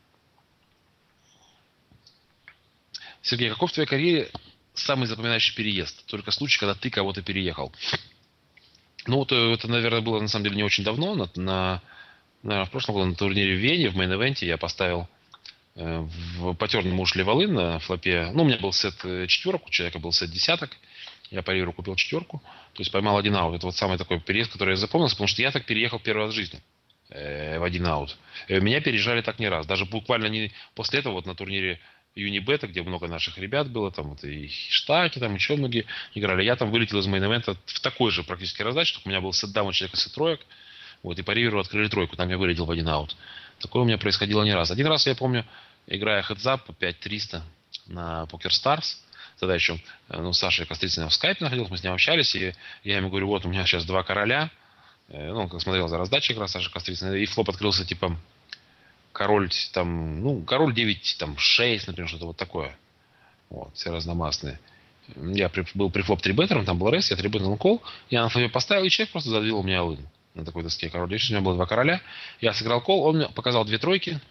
Сергей, каков в твоей карьере самый запоминающий переезд? Только случай, когда ты кого-то переехал. Ну, вот это, наверное, было на самом деле не очень давно. На, на, наверное, в прошлом году на турнире в Вене, в мейн-эвенте я поставил э, в потерному ушли волын на флопе. Ну, у меня был сет четверок, у человека был сет десяток. Я по риверу купил четверку. То есть поймал один аут. Это вот самый такой переезд, который я запомнился, потому что я так переехал первый раз в жизни. Э, в один аут. Э, меня переезжали так не раз. Даже буквально не после этого вот на турнире Юнибета, где много наших ребят было, там вот и Штаки, там еще многие играли. Я там вылетел из мейн-эвента в такой же практически раздаче, только у меня был сетдаун у человека сет троек, вот, и по риверу открыли тройку, там я вылетел в один аут. Такое у меня происходило не раз. Один раз, я помню, играя хедзап пять триста на Poker Stars, тогда еще, ну, Саша Кострицына в скайпе находился, мы с ним общались, и я ему говорю, вот у меня сейчас два короля, ну, он как смотрел за раздачей как раз Саша Кострицына, и флоп открылся, типа, король там, ну, король девять, там, шесть, например, что-то вот такое. Вот, все разномастные. Я при, был при флоп трибеттером, там был рейс, я трибетнул кол, я на флопе поставил, и человек просто задвинул меня лын на такой доске король девять, у меня было два короля, я сыграл кол, он мне показал две тройки,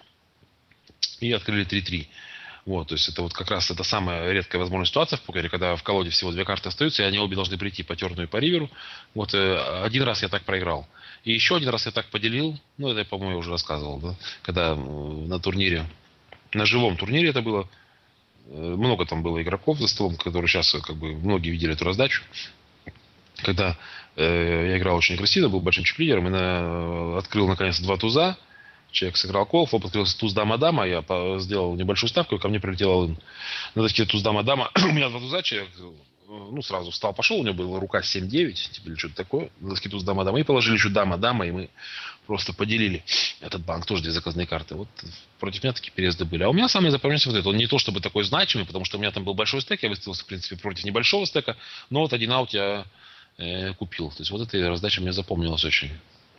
и открыли три три. Вот, то есть это вот как раз это самая редкая возможная ситуация в покере, когда в колоде всего две карты остаются, и они обе должны прийти по терну и по риверу. Вот э, один раз я так проиграл. И еще один раз я так поделил, ну это я, по-моему, уже рассказывал, да, когда э, на турнире, на живом турнире это было, э, много там было игроков за столом, которые сейчас, как бы, многие видели эту раздачу. Когда э, я играл очень агрессивно, был большим чип-лидером, и на, э, открыл наконец два туза. Человек сыграл кол, флоп открылся туз дама-дама, я сделал небольшую ставку, и ко мне прилетела лын. На доске туз дама-дама, у меня два туза, человек, ну, сразу встал, пошел, у него была рука семь девять, типа, или что-то такое, на доске туз дама-дама, и положили еще дама-дама, и мы просто поделили этот банк, тоже две заказные карты. Вот против меня такие переезды были. А у меня самый запомнился вот этот, он не то чтобы такой значимый, потому что у меня там был большой стек, я выставился, в принципе, против небольшого стека, но вот один аут я э, купил. То есть вот эта раздача мне запомнилась очень.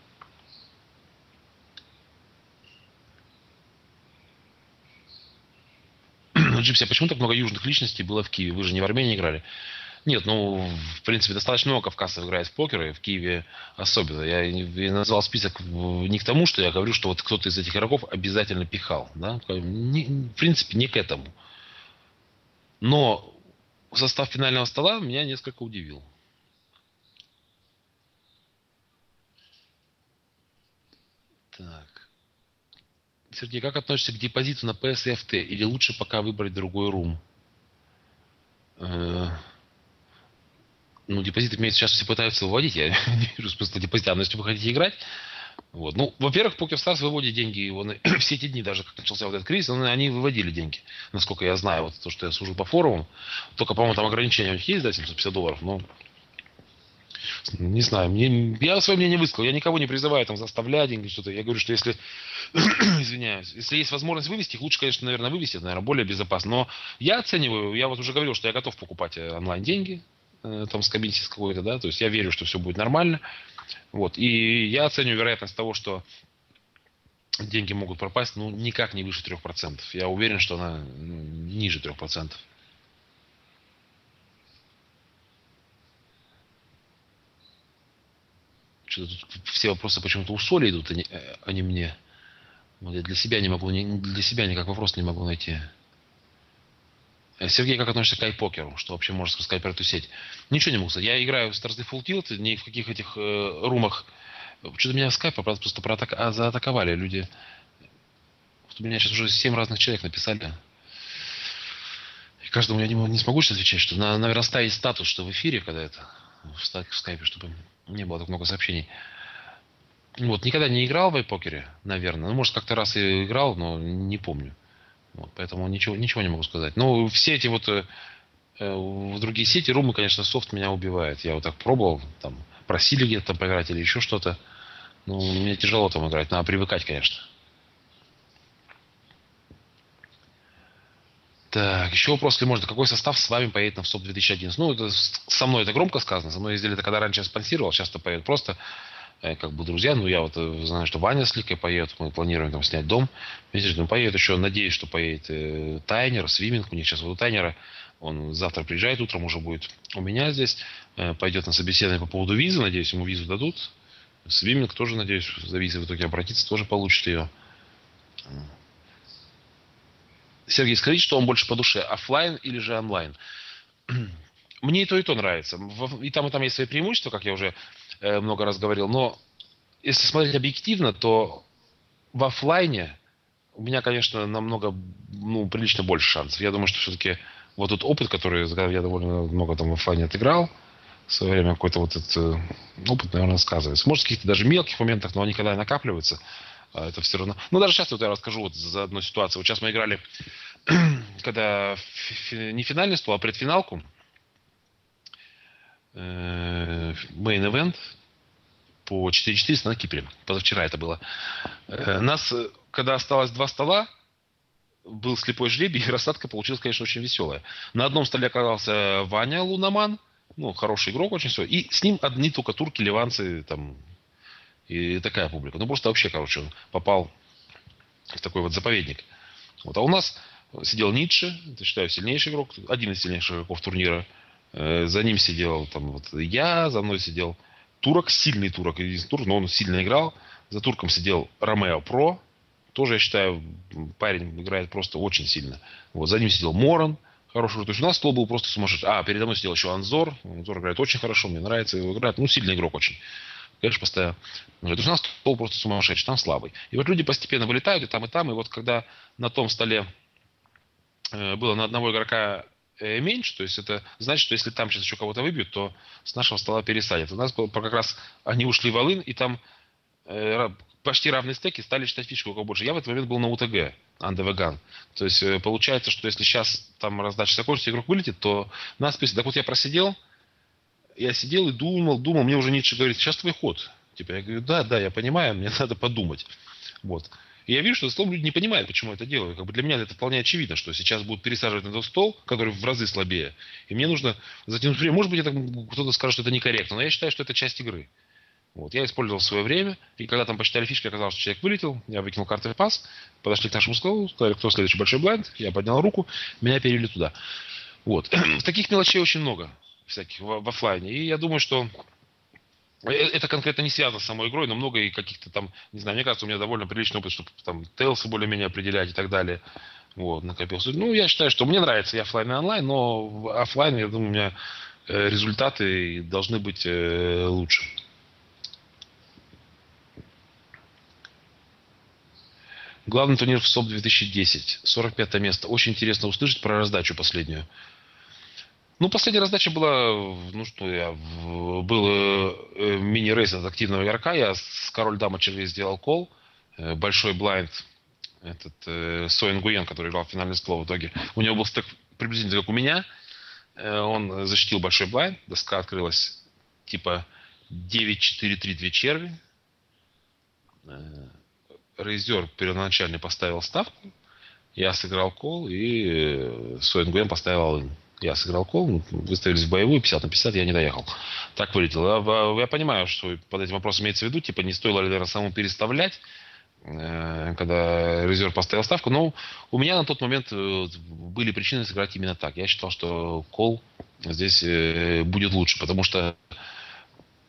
Джипси, а почему так много южных личностей было в Киеве? Вы же не в Армении играли. Нет, ну, в принципе, достаточно много кавказцев играет в покер, и в Киеве особенно. Я, я назвал список не к тому, что я говорю, что вот кто-то из этих игроков обязательно пихал. Да? Не, в принципе, не к этому. Но состав финального стола меня несколько удивил. Так. Сергей, как относишься к депозиту на пи эс и эф ти? Или лучше пока выбрать другой рум? Э, ну, депозиты мне сейчас все пытаются выводить. Я не вижу смысла депозита. Но если вы хотите играть... Вот. Ну, во-первых, PokerStars выводит деньги. Он, все эти дни, даже как начался вот этот кризис, он, они выводили деньги. Насколько я знаю, вот то, что я служу по форумам. Только, по-моему, там ограничения у них есть, да, семьсот пятьдесят долларов. Но не знаю, мне, я свое мнение высказал. Я никого не призываю там заставлять деньги, что-то. Я говорю, что если, извиняюсь, если есть возможность вывести их, лучше, конечно, наверное, вывести, это, наверное, более безопасно. Но я оцениваю, я вот уже говорил, что я готов покупать онлайн деньги, э, там с комиссией с какой-то, да, то есть я верю, что все будет нормально. Вот, и я оцениваю вероятность того, что деньги могут пропасть, ну, никак не выше трех процентов. Я уверен, что она ну, ниже трех процентов. Что-то тут все вопросы почему-то у Соли идут, а не, а не мне. Вот я для себя не могу, для себя никак вопрос не могу найти. Сергей, как относишься к iPoker? Что вообще можешь сказать про эту сеть? Ничего не могу сказать. Я играю в Stars Full Tilt, ни в каких этих э, румах. Что-то меня в скайпе просто проатак... а, заатаковали люди. Вот у меня сейчас уже семь разных человек написали. И каждому я не, не смогу сейчас отвечать, что надо, наверное, ставить статус, что в эфире, когда это в скайпе, чтобы не было так много сообщений. Вот, никогда не играл в iPoker, наверное. Ну, может, как-то раз и играл, но не помню. Вот, поэтому ничего, ничего не могу сказать. Ну, все эти вот э, в другие сети, румы, конечно, софт меня убивает. Я вот так пробовал, там, просили где-то там поиграть или еще что-то. Ну, мне тяжело там играть, надо привыкать, конечно. Так, еще вопрос, если можно, какой состав с вами поедет на ВСОП две тысячи одиннадцать? Ну, это со мной это громко сказано, со мной ездили это когда раньше я спонсировал, сейчас-то поедут просто э, как бы друзья, ну, я вот э, знаю, что Ваня с Ликой поедут, мы планируем там снять дом, видишь, ну, поедет еще, надеюсь, что поедет э, Тайнер, Свиминг, у них сейчас вот у Тайнера, он завтра приезжает, утром уже будет у меня здесь, э, пойдет на собеседование по поводу визы, надеюсь, ему визу дадут, Свиминг тоже, надеюсь, за визой в итоге обратиться, тоже получит ее. Сергей, скажите, что вам больше по душе, офлайн или же онлайн? Мне и то, и то нравится. И там, и там есть свои преимущества, как я уже э, много раз говорил. Но если смотреть объективно, то в офлайне у меня, конечно, намного, ну, прилично больше шансов. Я думаю, что все-таки вот тот опыт, который я довольно много там в офлайне отыграл, в свое время какой-то вот этот э, опыт, наверное, сказывается. Может, в каких-то даже мелких моментах, но они когда накапливаются, это все равно... Ну, даже сейчас вот я расскажу вот за одну ситуацию. Вот сейчас мы играли, когда не финальный стол, а предфиналку. Мейн-эвент по четыре четыреста на Кипре. Позавчера это было. Нас, когда осталось два стола, был слепой жребий, и рассадка получилась, конечно, очень веселая. На одном столе оказался Ваня Луноман, ну, хороший игрок очень все, и с ним одни только турки, ливанцы, там, и такая публика. Ну, просто вообще, короче, он попал в такой вот заповедник. Вот. А у нас сидел Ницше, это, считаю, сильнейший игрок, один из сильнейших игроков турнира. За ним сидел там вот я, за мной сидел турок, сильный турок, единственный турок, но он сильно играл. За турком сидел Ромео Про, тоже, я считаю, парень играет просто очень сильно. Вот. За ним сидел Моран, хороший. То есть у нас стол был просто сумасшедший. А, передо мной сидел еще Анзор. Анзор играет очень хорошо, мне нравится его играть. Ну, сильный игрок очень. Конечно, постоянно. То есть у нас стол просто сумасшедший, там слабый. И вот люди постепенно вылетают и там, и там. И вот когда на том столе было на одного игрока меньше, то есть это значит, что если там сейчас еще кого-то выбьют, то с нашего стола пересадят. У нас как раз они ушли в Алын, и там почти равные стеки, стали считать фишку у кого больше. Я в этот момент был на УТГ, Андевеган. То есть получается, что если сейчас там раздача закончится, игрок вылетит, то нас списывают. Так вот я просидел, я сидел и думал, думал, мне уже Ницше говорит, сейчас твой ход. Типа, я говорю, да, да, я понимаю, мне надо подумать. Вот. И я вижу, что за столом люди не понимают, почему я это делаю. Как бы для меня это вполне очевидно, что сейчас будут пересаживать на тот стол, который в разы слабее. И мне нужно затянуть время. Может быть, это, кто-то скажет, что это некорректно, но я считаю, что это часть игры. Вот. Я использовал свое время, и когда там посчитали фишки, оказалось, что человек вылетел, я выкинул карты в пас, подошли к нашему столу, сказали, кто следующий большой блайнд, я поднял руку, меня перевели туда. Вот. Таких мелочей очень много всяких в, в офлайне. И я думаю, что это конкретно не связано с самой игрой, но много и каких-то там, не знаю, мне кажется, у меня довольно приличный опыт, чтобы там тейлсы более-менее определять и так далее. Вот, накопился. Ну, я считаю, что мне нравится и офлайн, и онлайн, но офлайн, я думаю, у меня результаты должны быть лучше. Главный турнир в ВСОП две тысячи десять. сорок пятое место. Очень интересно услышать про раздачу последнюю. Ну, последняя раздача была, ну что, я был э, мини-рейс от активного игрока, я с король-дама червей сделал кол, э, большой блайнд, этот э, Соин Гуен, который играл в финальный стол в итоге, у него был стек приблизительно как у меня, э, он защитил большой блайнд, доска открылась типа девять четыре три две черви, э, рейзер первоначально поставил ставку, я сыграл кол и э, Соин Гуен поставил all-in. Я сыграл кол, выставились в боевую, пятьдесят на пятьдесят, я не доехал. Так вылетел. Я понимаю, что под этим вопросом имеется в виду, типа, не стоило ли, наверное, самому переставлять, когда резерв поставил ставку. Но у меня на тот момент были причины сыграть именно так. Я считал, что кол здесь будет лучше, потому что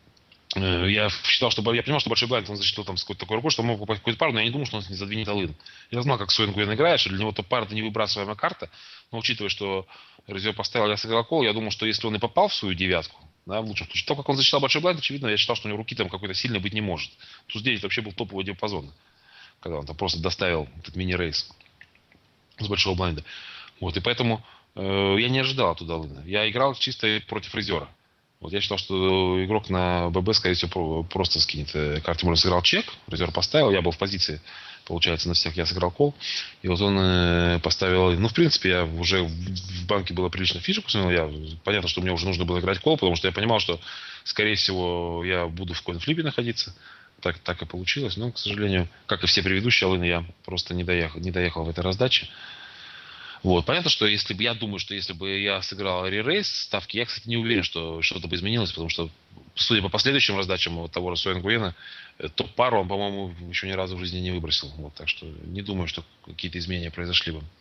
Э, Я считал, что я понимал, что большой блайнд он засчитал там с какой-то такой рукой, что мог попасть в какую-то пару, но я не думал, что он не задвинет all-in. Я знал, как Суэн Гуэн играет, что для него то пара это не выбрасываемая карта. Но учитывая, что резерв поставил, я сыграл кол, я думал, что если он и попал в свою девятку, да, в лучшем случае, то, как он засчитал большой блайнд, очевидно, я считал, что у него руки там какой-то сильной быть не может. Туз девять вообще был топового диапазона, когда он там просто доставил этот мини-рейс с большого блайнда. Вот, и поэтому э, я не ожидал оттуда all-in. Я играл чисто против резера. Вот я считал, что игрок на ББ, скорее всего, просто скинет карту. Можно сыграл чек, резерв поставил, я был в позиции, получается, на всех я сыграл кол. И вот он э, поставил... Ну, в принципе, я уже в банке было прилично фишек посмотрел. Я, понятно, что мне уже нужно было играть кол, потому что я понимал, что, скорее всего, я буду в коин-флипе находиться. Так, так и получилось. Но, к сожалению, как и все предыдущие алыны, я просто не доехал, не доехал в этой раздаче. Вот. Понятно, что если бы я думаю, что если бы я сыграл ререйс ставки, я, кстати, не уверен, что что-то бы изменилось, потому что, судя по последующим раздачам вот того же Суэнгуэна, топ-пару он, по-моему, еще ни разу в жизни не выбросил. Вот. Так что не думаю, что какие-то изменения произошли бы.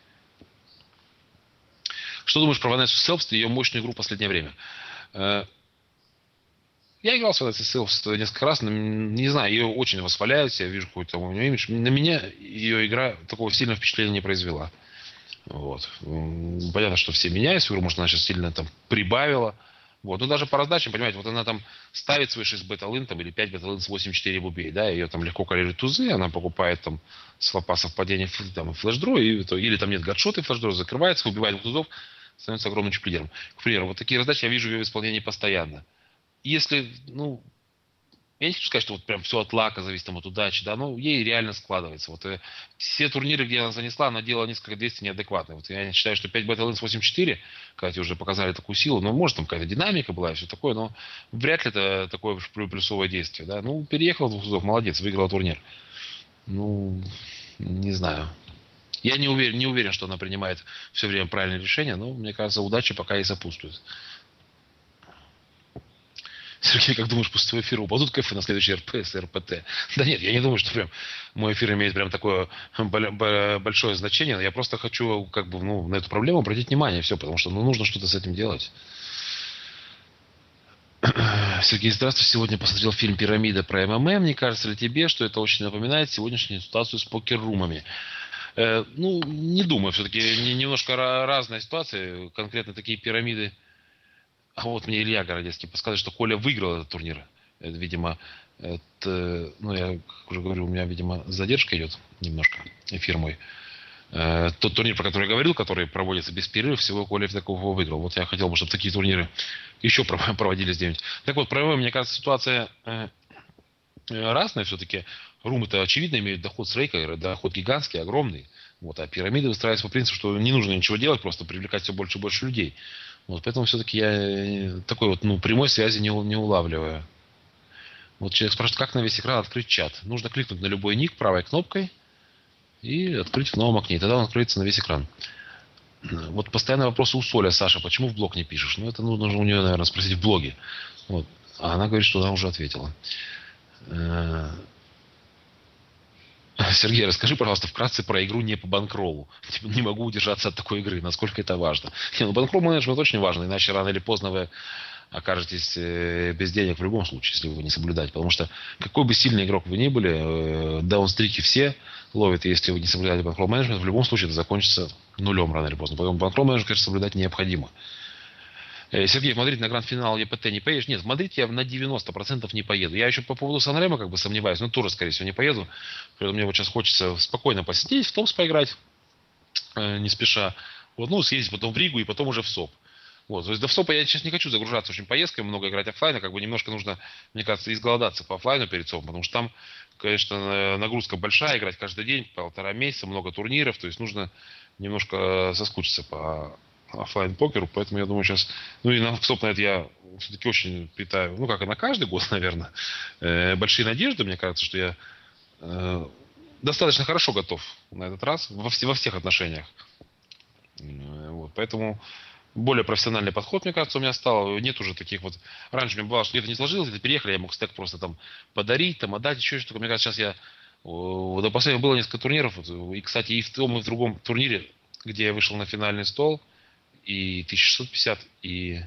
Что думаешь про Ванессу Селфст и ее мощную игру в последнее время? Я играл с Ванессой Селфст несколько раз, но, не знаю, ее очень восхваляют, я вижу какой-то у нее имидж. На меня ее игра такого сильного впечатления не произвела. Вот. Понятно, что все меняют свою игру, может, она сейчас сильно там прибавила. Вот. Но даже по раздачам, понимаете, вот она там ставит свои шесть бета-лын там, или пять бета-лын с восемь четыре бубей, да, ее там легко коррелируют тузы, она покупает там свопа совпадения там, флеш-дро, и, или там нет гадшота, и флеш-дро закрывается, убивает тузов, становится огромным чип-лидером. К примеру, вот такие раздачи я вижу ее в исполнении постоянно. Если, ну, я не хочу сказать, что вот прям все от лака зависит, там, от удачи, да, но ей реально складывается. Вот э, все турниры, где она занесла, она делала несколько двести неадекватно. Вот я считаю, что пять бета-лын с восемь четыре, когда уже показали такую силу, ну, может, там какая-то динамика была и все такое, но вряд ли это такое плюсовое действие, да. Ну, переехал в двух тузов, молодец, выиграл турнир. Ну, не знаю. Я не уверен, не уверен, что она принимает все время правильные решения, но, мне кажется, удача пока и сопутствует. Сергей, как думаешь, после твоего эфира упадут кэфе на следующий РП с РПТ? Да нет, я не думаю, что прям мой эфир имеет прям такое большое значение. Я просто хочу как бы, ну, на эту проблему обратить внимание, все, потому что ну, нужно что-то с этим делать. Сергей, здравствуй. Сегодня посмотрел фильм «Пирамида» про МММ. Не кажется ли тебе, что это очень напоминает сегодняшнюю ситуацию с покер-румами? Э, ну, не думаю. Все-таки немножко разная ситуация. Конкретно такие пирамиды. А вот мне Илья Городецкий подсказывает, что Коля выиграл этот турнир. Это, видимо, это, ну, я уже говорю, у меня, видимо, задержка идет немножко, эфир мой. Э, тот турнир, про который я говорил, который проводится без перерыва, всего Коля такого выиграл. Вот я хотел бы, чтобы такие турниры еще проводились где-нибудь. Так вот, про ММ, мне кажется, ситуация э, разная все-таки. Румы-то, очевидно, имеют доход с рейка, доход гигантский, огромный. Вот, а пирамиды выстраиваются по принципу, что не нужно ничего делать, просто привлекать все больше и больше людей. Вот, поэтому все-таки я такой вот, ну, прямой связи не, не улавливаю. Вот человек спрашивает, как на весь экран открыть чат. Нужно кликнуть на любой ник правой кнопкой и открыть в новом окне. Тогда он откроется на весь экран. Вот постоянный вопрос у Соля, Саша, почему в блог не пишешь? Ну, это нужно у нее, наверное, спросить в блоге. Вот. А она говорит, что она уже ответила. Сергей, расскажи, пожалуйста, вкратце про игру не по банкроллу. Не могу удержаться от такой игры. Насколько это важно? Не, ну, банкролл-менеджмент очень важно, иначе рано или поздно вы окажетесь без денег в любом случае, если вы не соблюдаете. Потому что какой бы сильный игрок вы ни были, даунстрики все ловят, если вы не соблюдаете банкролл-менеджмент, в любом случае это закончится нулем рано или поздно. Поэтому банкролл-менеджмент, конечно, соблюдать необходимо. Сергей, в Мадрид на гранд-финал ЕПТ не поедешь? Нет, в Мадрид я на девяносто процентов не поеду. Я еще по поводу Сан-Ремо как бы сомневаюсь, но тоже, скорее всего, не поеду. Поэтому мне вот сейчас хочется спокойно посидеть, в топс поиграть, э, не спеша. Вот, ну, съездить потом в Ригу и потом уже в СОП. Вот, то есть до СОПа я сейчас не хочу загружаться очень поездкой, много играть оффлайна, как бы немножко нужно, мне кажется, изголодаться по оффлайну перед СОПом, потому что там, конечно, нагрузка большая, играть каждый день, полтора месяца, много турниров, то есть нужно немножко соскучиться по оффлайн-покеру, поэтому я думаю сейчас, ну и на СОП на это я все-таки очень питаю, ну как и на каждый год, наверное, э, большие надежды, мне кажется, что я э, достаточно хорошо готов на этот раз во, все, во всех отношениях. Э, вот, поэтому более профессиональный подход, мне кажется, у меня стал. Нет уже таких вот... Раньше у меня бывало, что где-то не сложилось, где-то переехали, я мог стек просто там подарить, там отдать, еще что-то. Мне кажется, сейчас я... До последнего было несколько турниров. И, кстати, и в том, и в другом турнире, где я вышел на финальный стол, и тысяча шестьсот пятьдесят, и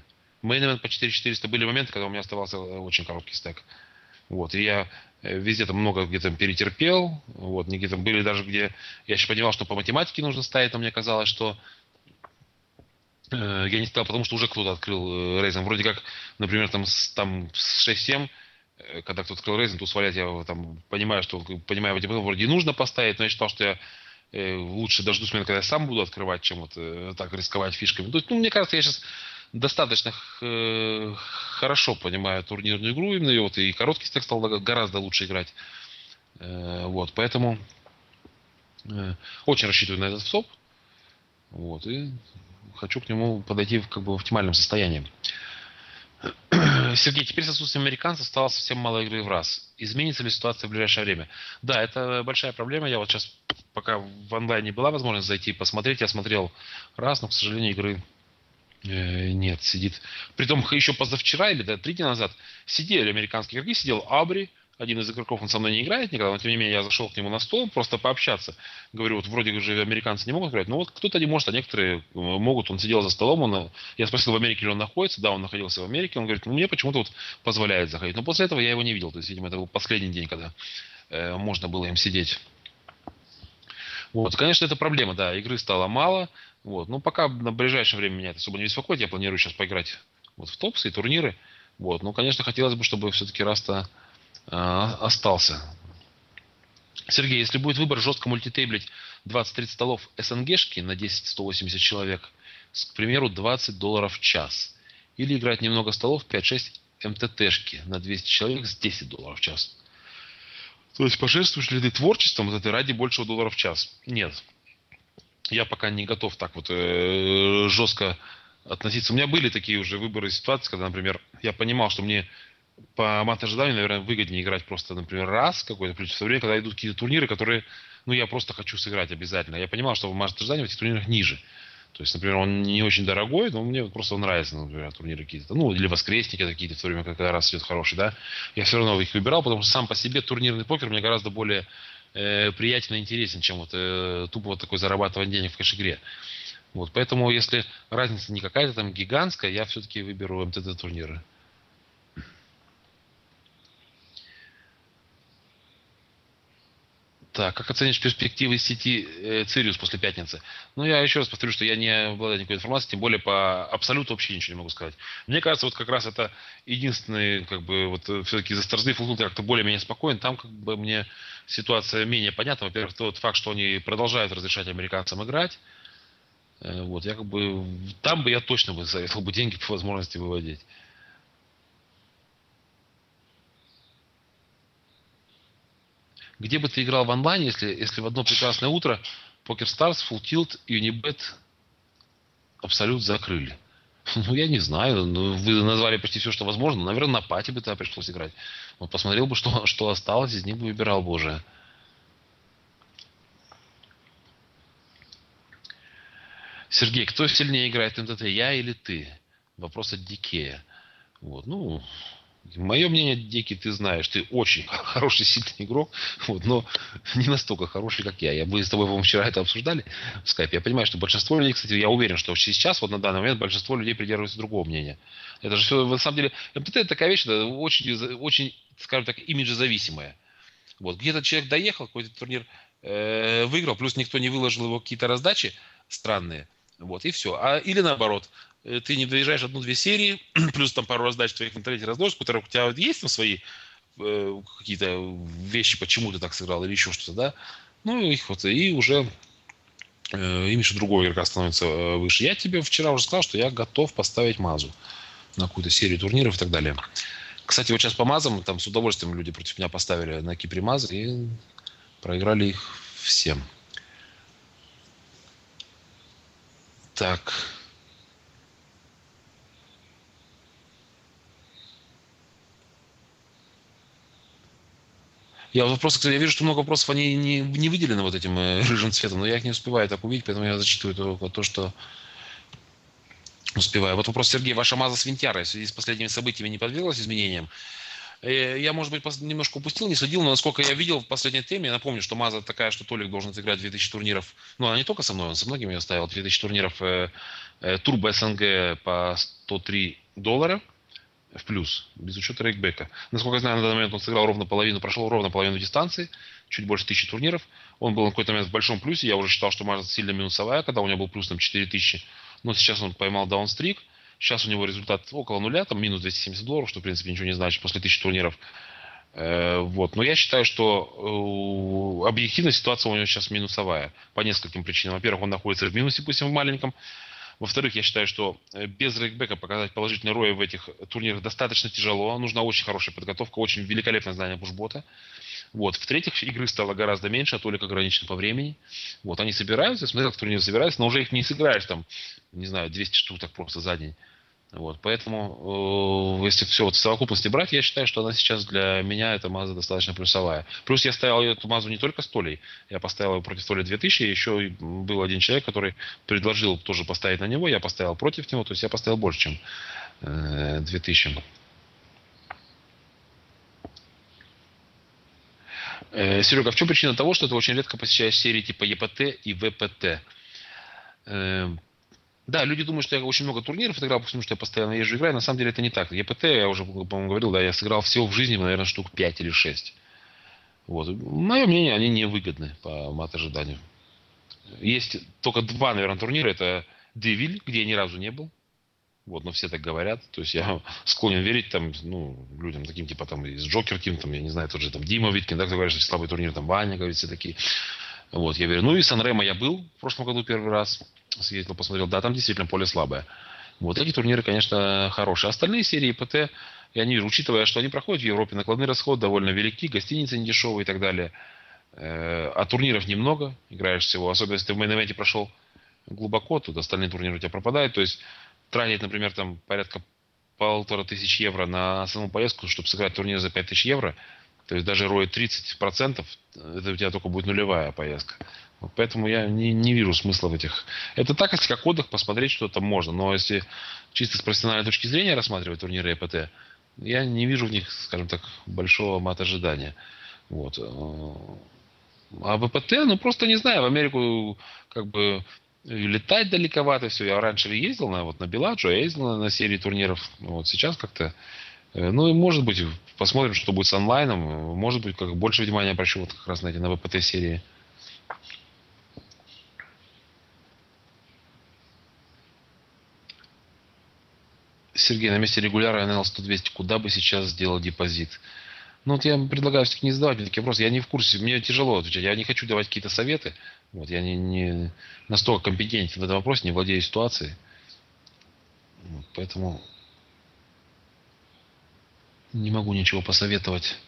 Main Event по четыре четыреста. Были моменты, когда у меня оставался очень короткий стек. Вот, и я везде там много где там перетерпел. Вот, где-то были даже, где я еще понимал, что по математике нужно ставить, но мне казалось, что э, я не ставил, потому что уже кто-то открыл э, рейзинг. Вроде как, например, там с, там, с шесть семь, э, когда кто-то открыл рейзинг, то свалять я там понимаю, что понимаю, математику вроде и нужно поставить, но я считал, что я э, лучше дождусь момента, когда я сам буду открывать, чем вот э, так рисковать фишками. То есть, ну, мне кажется, я сейчас достаточно э, хорошо понимаю турнирную игру, именно и, вот, и короткий стек стал гораздо лучше играть. Э, вот, поэтому э, очень рассчитываю на этот стоп. Вот, и хочу к нему подойти в, как бы, в оптимальном состоянии. Сергей, теперь с отсутствием американцев стало совсем мало игры в раз. Изменится ли ситуация в ближайшее время? Да, это большая проблема. Я вот сейчас, пока в онлайне была возможность зайти посмотреть, я смотрел раз, но, к сожалению, игры нет, сидит. Притом еще позавчера или да, три дня назад сидели американские игроки, сидел Абри, один из игроков, он со мной не играет никогда, но тем не менее я зашел к нему на стол, просто пообщаться. Говорю, вот вроде уже американцы не могут играть, но вот кто-то не может, а некоторые могут. Он сидел за столом, он, я спросил, в Америке ли он находится, да, он находился в Америке, он говорит, ну мне почему-то вот позволяет заходить. Но после этого я его не видел, то есть, видимо, это был последний день, когда э, можно было им сидеть. Вот, конечно, это проблема, да, игры стало мало. Вот, но пока на ближайшее время меня это особо не беспокоит. Я планирую сейчас поиграть вот в топсы и турниры. Вот, ну, конечно, хотелось бы, чтобы все-таки Раста э, остался. Сергей, если будет выбор жестко мультитейблить двадцать-тридцать столов СНГшки на десять сто восемьдесят человек, с, к примеру, двадцать долларов в час, или играть немного столов пять-шесть МТТшки на двести человек с десять долларов в час. То есть пожертвуешь ли ты творчеством вот это ради большего доллара в час? Нет. Я пока не готов так вот э, жестко относиться. У меня были такие уже выборы ситуации, когда, например, я понимал, что мне по мат-ожиданию, наверное, выгоднее играть просто, например, раз какое-то количество времени, когда идут какие-то турниры, которые, ну, я просто хочу сыграть обязательно. Я понимал, что мат-ожидание в этих турнирах ниже. То есть, например, он не очень дорогой, но мне просто он нравится, например, турниры какие-то. Ну, или воскресники какие-то, в то время, когда раз идет хороший, да. Я все равно их выбирал, потому что сам по себе турнирный покер мне гораздо более э, приятен и интересен, чем вот э, тупо вот такой зарабатывание денег в кэш-игре. Вот, поэтому, если разница не какая-то там гигантская, я все-таки выберу МТТ-турниры. Так, как оценишь перспективы сети э, Цириус после пятницы? Ну, я еще раз повторю, что я не обладаю никакой информацией, тем более по абсолюту вообще ничего не могу сказать. Мне кажется, вот как раз это единственный, как бы, вот все-таки за Старсдей флутнут я как-то более-менее спокоен. Там, как бы, мне ситуация менее понятна. Во-первых, тот факт, что они продолжают разрешать американцам играть. Э, вот, я как бы, там бы я точно бы советовал бы деньги по возможности выводить. Где бы ты играл в онлайне, если, если в одно прекрасное утро PokerStars, Full Tilt, Unibet, Absolute закрыли? Ну, я не знаю. Ну, вы назвали почти все, что возможно. Наверное, на пати бы тогда пришлось играть. Вот посмотрел бы, что, что осталось, из них бы выбирал бы уже. Сергей, кто сильнее играет в МТТ, я или ты? Вопрос от Дикея. Вот, ну... Мое мнение, Дики, ты знаешь, ты очень хороший, сильный игрок, вот, но не настолько хороший, как я. Я Мы с тобой, по-моему, вчера это обсуждали в скайпе. Я понимаю, что большинство людей, кстати, я уверен, что сейчас, вот на данный момент, большинство людей придерживаются другого мнения. Это же все, на самом деле, МТТ это такая вещь, это очень, очень, скажем так, имиджезависимая. Вот, где-то человек доехал, какой-то турнир э, выиграл, плюс никто не выложил его какие-то раздачи странные, вот, и все. А, или наоборот, ты не доезжаешь одну-две серии, плюс там пару раздач твоих в интернете разложишь, у которых у тебя есть там свои э, какие-то вещи, почему ты так сыграл или еще что-то, да, ну, их вот, и уже э, имидж другого игрока становится э, выше. Я тебе вчера уже сказал, что я готов поставить мазу на какую-то серию турниров и так далее. Кстати, вот сейчас по мазам, там с удовольствием люди против меня поставили на Кипре мазы и проиграли их всем. Так... Я вопросы, кстати, я вижу, что много вопросов, они не, не выделены вот этим э, рыжим цветом, но я их не успеваю так увидеть, поэтому я зачитываю только то, что успеваю. Вот вопрос, Сергей, ваша маза с Винтярой в связи с последними событиями не подверглась изменениям? Э, Я, может быть, пос- немножко упустил, не следил, но насколько я видел в последней теме, я напомню, что Маза такая, что Толик должен сыграть две тысячи турниров. Ну, она не только со мной, он со многими я ставил две тысячи турниров э, э, Турбо СНГ по сто три доллара в плюс, без учета рейкбека. Насколько я знаю, на данный момент он сыграл ровно половину, прошел ровно половину дистанции, чуть больше тысячи турниров. Он был на какой-то момент в большом плюсе. Я уже считал, что Маза сильно минусовая, когда у него был плюс там четыре тысячи. Но сейчас он поймал даунстрик. Сейчас у него результат около нуля, там минус двести семьдесят долларов, что, в принципе, ничего не значит после тысячи турниров. Э, Вот. Но я считаю, что э, объективно ситуация у него сейчас минусовая по нескольким причинам. Во-первых, он находится в минусе, пусть и в маленьком. Во-вторых, я считаю, что э, без рейкбека показать положительный рой в этих турнирах достаточно тяжело. Нужна очень хорошая подготовка, очень великолепное знание пушбота. Вот. В-третьих, игры стало гораздо меньше, а только ограничено по времени. Вот. Они собираются, я смотрел, как турниры собираются, но уже их не сыграешь там, не знаю, двести штук так просто за день. Вот. Поэтому, э, если все вот в совокупности брать, я считаю, что она сейчас для меня, эта Маза, достаточно плюсовая. Плюс я ставил эту Мазу не только с Толей. Я поставил ее против Толи две тысячи. Еще и был один человек, который предложил тоже поставить на него. Я поставил против него. То есть я поставил больше, чем э, две тысячи. Э, Серега, а в чем причина того, что ты очень редко посещаешь серии типа Е П Т и В П Т? Э, Да, люди думают, что я очень много турниров отыграл, потому что я постоянно езжу играю. На самом деле это не так. Е П Т, я уже, по-моему, говорил, да, я сыграл всего в жизни, наверное, штук пять или шесть. Вот. Мое мнение, они невыгодны по мат-ожиданию. Есть только два, наверное, турнира. Это Девиль, где я ни разу не был. Вот, но все так говорят. То есть я склонен верить там, ну, людям таким, типа там из Джокер Тим, там, я не знаю, тот же там Дима Виткин, да, кто говорит, что слабый турнир, там Ваня, говорит, все такие. Вот, я верю. Ну и Сан-Ремо я был в прошлом году первый раз. Съездил, посмотрел. Да, там действительно поле слабое. Вот эти турниры, конечно, хорошие. Остальные серии П Т, я не вижу, учитывая, что они проходят в Европе, накладные расходы довольно велики, гостиницы недешевые и так далее. Э, А турниров немного, играешь всего. Особенно, если ты в мейн-ивенте прошел глубоко, то остальные турниры у тебя пропадают. То есть тратить, например, там порядка полутора тысяч евро на саму поездку, чтобы сыграть турнир за пять тысяч евро, то есть даже рой тридцать процентов, это у тебя только будет нулевая поездка. Вот поэтому я не, не вижу смысла в этих. Это так, если как отдых посмотреть, что там можно. Но если чисто с профессиональной точки зрения рассматривать турниры Е П Т, я не вижу в них, скажем так, большого мат-ожидания. Вот. А В П Т, ну просто не знаю, в Америку как бы летать далековато все. Я раньше ездил на, вот, на Беладжо, я ездил на, на серии турниров. Вот сейчас как-то. Ну и может быть, посмотрим, что будет с онлайном. Может быть, как больше внимания обращу вот как раз на эти на В П Т серии. Сергей, на месте регуляра эн эл сто двести, куда бы сейчас сделал депозит? Ну вот я предлагаю все-таки не задавать мне такие вопросы. Я не в курсе, мне тяжело отвечать. Я не хочу давать какие-то советы. Вот, я не, не настолько компетентен в этом вопросе, не владею ситуацией. Вот, поэтому не могу ничего посоветовать.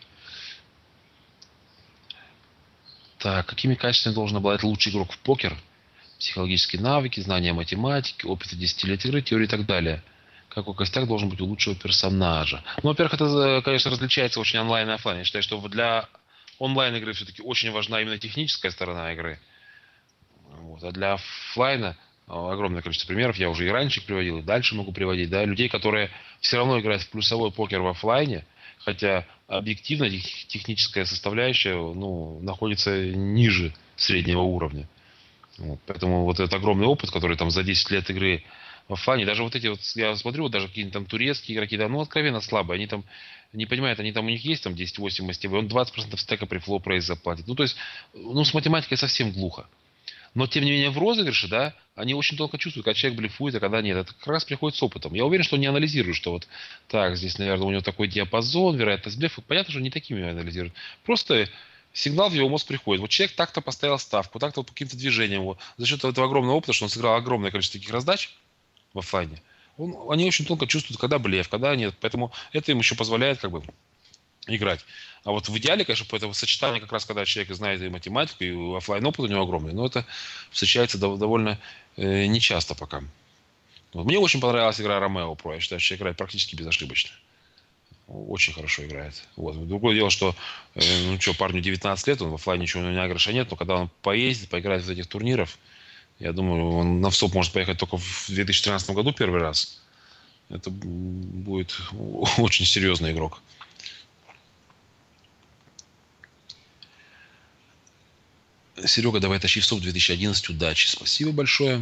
Так, какими качествами должен обладать лучший игрок в покер? Психологические навыки, знания математики, опыт десяти лет игры, теории и так далее. Какой костяк должен быть у лучшего персонажа? Ну, во-первых, это, конечно, различается очень онлайн и офлайн. Я считаю, что для онлайн-игры все-таки очень важна именно техническая сторона игры. Вот. А для офлайна огромное количество примеров. Я уже и раньше приводил, и дальше могу приводить. Да, людей, которые все равно играют в плюсовой покер в офлайне, хотя объективно техническая составляющая, ну, находится ниже среднего уровня. Вот. Поэтому вот этот огромный опыт, который там за десять лет игры в офлайне, даже вот эти вот, я смотрю, вот даже какие-то там турецкие игроки, да, ну, откровенно слабые, они там не понимают, они там, у них есть там десять восемь мастевой, он двадцать процентов стека при флоу прейс заплатит. Ну, то есть, ну, с математикой совсем глухо. Но, тем не менее, в розыгрыше, да, они очень тонко чувствуют, когда человек блефует, а когда нет. Это как раз приходит с опытом. Я уверен, что он не анализирует, что вот так, здесь, наверное, у него такой диапазон, вероятность блефа. Понятно, что не такими анализируют. Просто сигнал в его мозг приходит. Вот человек так-то поставил ставку, так-то вот по каким-то движениям. Вот, за счет этого огромного опыта, что он сыграл огромное количество таких раздач в оффлайне, он, они очень тонко чувствуют, когда блеф, когда нет. Поэтому это им еще позволяет как бы играть. А вот в идеале, конечно, по этому сочетанию, как раз когда человек знает и математику, и оффлайн опыт у него огромный, но это встречается довольно э, нечасто пока. Вот. Мне очень понравилась игра Ромео Про. Я считаю, что играет практически безошибочно. Очень хорошо играет. Вот. Другое дело, что э, ну что, парню девятнадцать лет, он в оффлайне ничего у него агреша нет, но когда он поездит, поиграет в этих турниров, я думаю, он на ВСОП может поехать только в две тысячи тринадцатом году первый раз. Это будет очень серьезный игрок. Серега, давай тащи в СОП две тысячи одиннадцать. Удачи. Спасибо большое.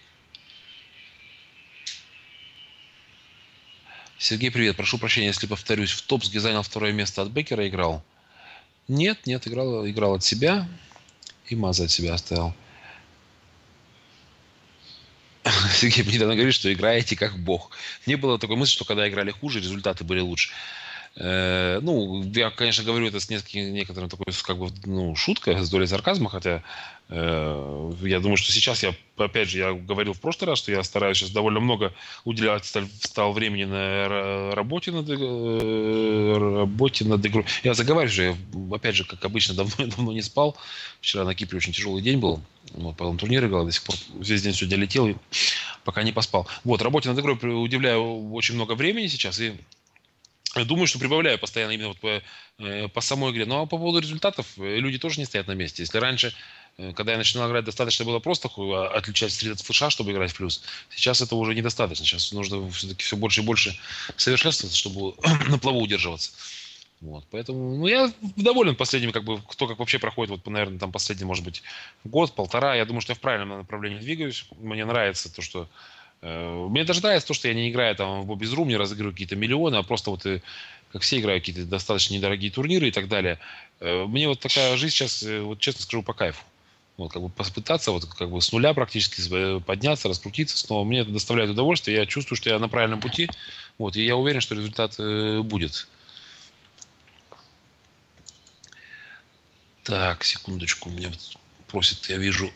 Сергей, привет. Прошу прощения, если повторюсь. В Топске занял второе место от Беккера, играл? Нет, нет, играл, играл от себя. И Маза от себя оставил. Сергей мне недавно говорит, что играете как бог. Не было такой мысли, что когда играли хуже, результаты были лучше. Э, ну, я, конечно, говорю это с нескольким, некоторым такой, как бы, ну, шуткой, с долей сарказма, хотя э, я думаю, что сейчас я, опять же, я говорил в прошлый раз, что я стараюсь сейчас довольно много уделять стал, стал времени на ра- работе над, э, работе над игрой. Я заговариваю же, я, опять же, как обычно, давно, давно не спал. Вчера на Кипре очень тяжелый день был. Вот, потом турнир играл, до сих пор весь день сегодня летел, и пока не поспал. Вот, работе над игрой удивляю очень много времени сейчас, и думаю, что прибавляю постоянно именно вот по, э, по самой игре. Ну, а по поводу результатов, э, люди тоже не стоят на месте. Если раньше, э, когда я начинал играть, достаточно было просто ху- а, отличать стрит от флеша, чтобы играть в плюс, сейчас это уже недостаточно. Сейчас нужно все-таки все больше и больше совершенствоваться, чтобы на плаву удерживаться. Вот, поэтому, ну, я доволен последним, как бы, кто как вообще проходит, вот, наверное, там последний, может быть, год, полтора. Я думаю, что я в правильном направлении двигаюсь. Мне нравится то, что Э, Мне даже нравится то, что я не играю там в Bobby's Room, не разыгрываю какие-то миллионы, а просто вот, э, как все, играю какие-то достаточно недорогие турниры и так далее. Э, Мне вот такая жизнь сейчас, э, вот честно скажу, по кайфу. Вот, как бы попытаться вот как бы с нуля практически э, подняться, раскрутиться снова. Мне это доставляет удовольствие. Я чувствую, что я на правильном пути. Вот, и я уверен, что результат э, будет. Так, секундочку, меня вот просит, я вижу,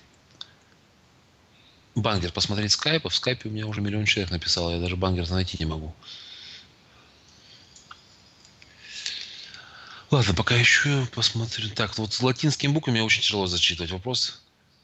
Бангер посмотреть скайп. А в скайпе у меня уже миллион человек написало. Я даже Бангер найти не могу. Ладно, пока еще посмотрю. Так, вот с латинскими буквами мне очень тяжело зачитывать вопрос.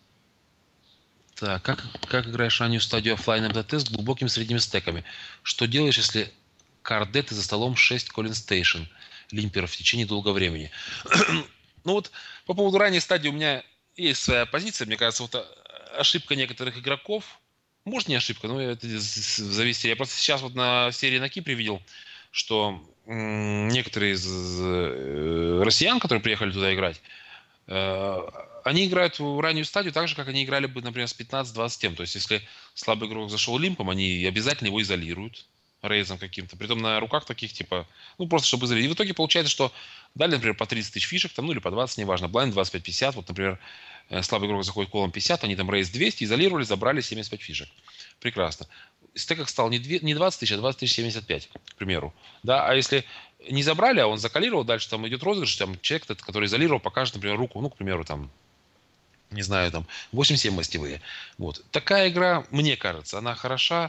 Так, как, как играешь раннюю стадию оффлайн МТТ с глубокими средними стеками? Что делаешь, если кардеты за столом шесть Colin Station лимперов в течение долгого времени? Ну вот, по поводу ранней стадии у меня есть своя позиция. Мне кажется, вот а, ошибка некоторых игроков, может не ошибка, но это зависит. Я просто сейчас вот на серии на Кипре видел, что м, некоторые из э, россиян, которые приехали туда играть, э, они играют в раннюю стадию так же, как они играли бы, например, с пятнадцать-двадцать тем. То есть, если слабый игрок зашел лимпом, они обязательно его изолируют рейзом каким-то. Притом на руках таких, типа, ну, просто чтобы изолировать. И в итоге получается, что дали, например, по тридцать тысяч фишек, там, ну, или по двадцать, неважно, блайнд двадцать пять пятьдесят. Вот, например, э, слабый игрок заходит колом пятьдесят, они там рейз двести, изолировали, забрали семьдесят пять фишек. Прекрасно. Стеках стал не двадцать тысяч, а двадцать тысяч семьдесят пять, к примеру. Да, а если не забрали, а он закалировал, дальше там идет розыгрыш, там человек, который изолировал, покажет, например, руку, ну, к примеру, там, не знаю, там, восемь семь мастевые. Вот. Такая игра, мне кажется, она хороша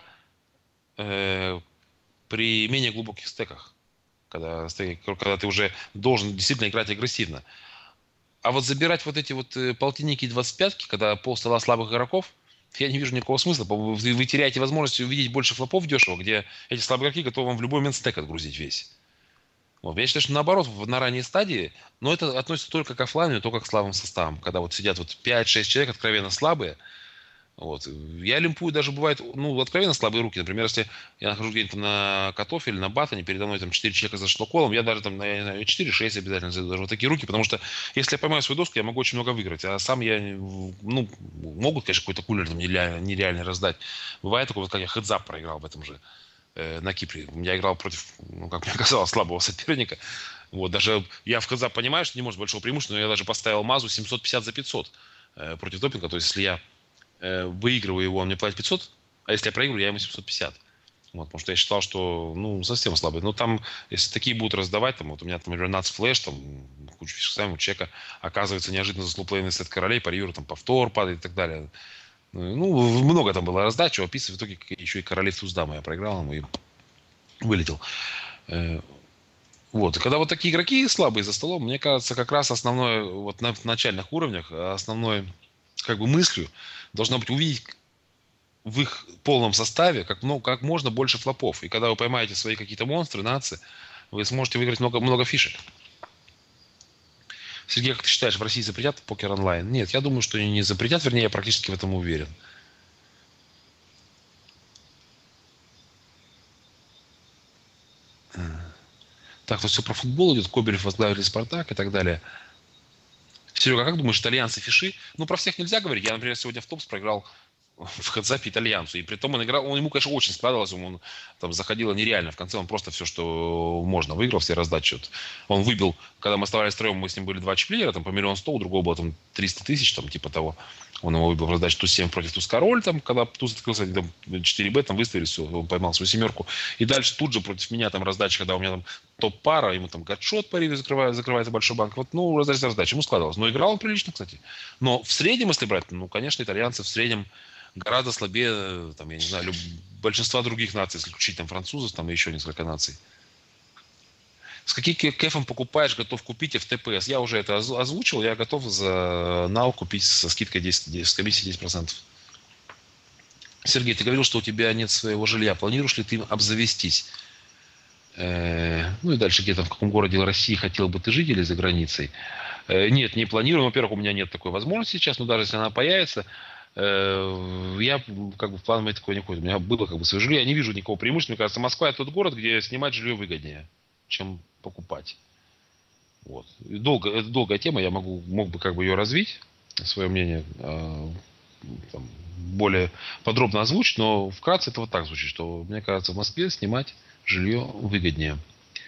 э, при менее глубоких стеках, когда, когда ты уже должен действительно играть агрессивно. А вот забирать вот эти вот э, полтинники и двадцать пятки, когда пол стола слабых игроков, я не вижу никакого смысла. Вы, вы теряете возможность увидеть больше флопов дешево, где эти слабые игроки готовы вам в любой момент стек отгрузить весь. Вот. Я считаю, что наоборот, на ранней стадии, но это относится только к оффлайну, только к слабым составам. Когда вот сидят вот пять-шесть человек откровенно слабые, вот. Я лимпую даже бывает, ну, откровенно слабые руки. Например, если я нахожусь где-то на катофе или на батоне, передо мной там четыре человека зашло колом, я даже там, я не знаю, четыре-шесть обязательно зайду, даже вот такие руки, потому что если я поймаю свою доску, я могу очень много выиграть. А сам я, ну, могут, конечно, какой-то кулер там нереально, нереально раздать. Бывает такое, вот как я хедзап проиграл в этом же э, на Кипре. Я играл против, ну, как мне казалось, слабого соперника. Вот, даже я в хедзап понимаю, что не может большого преимущества, но я даже поставил мазу семьсот пятьдесят за пятьсот э, против допинга. То есть, если я э, выигрываю его, он мне платит пятьсот, а если я проигрываю, я ему семьсот пятьдесят. Вот, потому что я считал, что, ну, совсем слабый. Но там, если такие будут раздавать, там, вот у меня, там, например, нац флэш, там, куча фишек ставим, у человека оказывается неожиданно заслуплейный сет королей, по риверу, там, повтор падает и так далее. Ну, много там было раздач, чего описывать, в итоге еще и королей Туздама я проиграл ему и вылетел. Э, Вот, и когда вот такие игроки слабые за столом, мне кажется, как раз основное, вот на начальных уровнях, основной, как бы, мыслью должно быть увидеть в их полном составе как, ну, как можно больше флопов. И когда вы поймаете свои какие-то монстры, нации, вы сможете выиграть много, много фишек. Сергей, как ты считаешь, в России запретят покер онлайн? Нет, я думаю, что не запретят, вернее, я практически в этом уверен. Так, вот все про футбол идет, Кобелев возглавили Спартак и так далее. Серега, как думаешь, итальянцы фиши? Ну, про всех нельзя говорить. Я, например, сегодня в топс проиграл в хедзапе итальянцу. И при том он играл, он ему, конечно, очень складывалось, он там заходило нереально. В конце он просто все, что можно, выиграл, все раздачи. Вот. Он выбил, когда мы оставались втроем, мы с ним были два чиплеера, там по миллион сто, у другого было там триста тысяч, там типа того. Он его выбил в раздаче туз семь против туз король, там, когда туз открылся, они там четыре бэ, там выставили, все, он поймал свою семерку. И дальше тут же против меня там раздача, когда у меня там топ-пара, ему там гадшот парит, закрывает, закрывается большой банк. Вот, ну, раздача за раздачей, ему складывалось. Но играл он прилично, кстати. Но в среднем, если брать, ну, конечно, итальянцы в среднем гораздо слабее, там, я не знаю, люб... большинства других наций, если включить там французов, там и еще несколько наций. С каким кэфом покупаешь, готов купить эф тэ пэ эс? Я уже это озвучил, я готов за нау купить со скидкой десять, с комиссией десять процентов. Сергей, ты говорил, что у тебя нет своего жилья. Планируешь ли ты им обзавестись? Э, ну и дальше, где-то в каком городе России хотел бы ты жить или за границей? Э, нет, не планирую. Во-первых, у меня нет такой возможности сейчас, но даже если она появится, э, я как бы в план такой не входит. У меня было как бы свое жилье. Я не вижу никакого преимущества. Мне кажется, Москва — это тот город, где снимать жилье выгоднее, чем покупать. Вот. Долго, это долгая тема, я могу, мог бы как бы ее развить, свое мнение э, там, более подробно озвучить, но вкратце это вот так звучит, что мне кажется, в Москве снимать жилье выгоднее.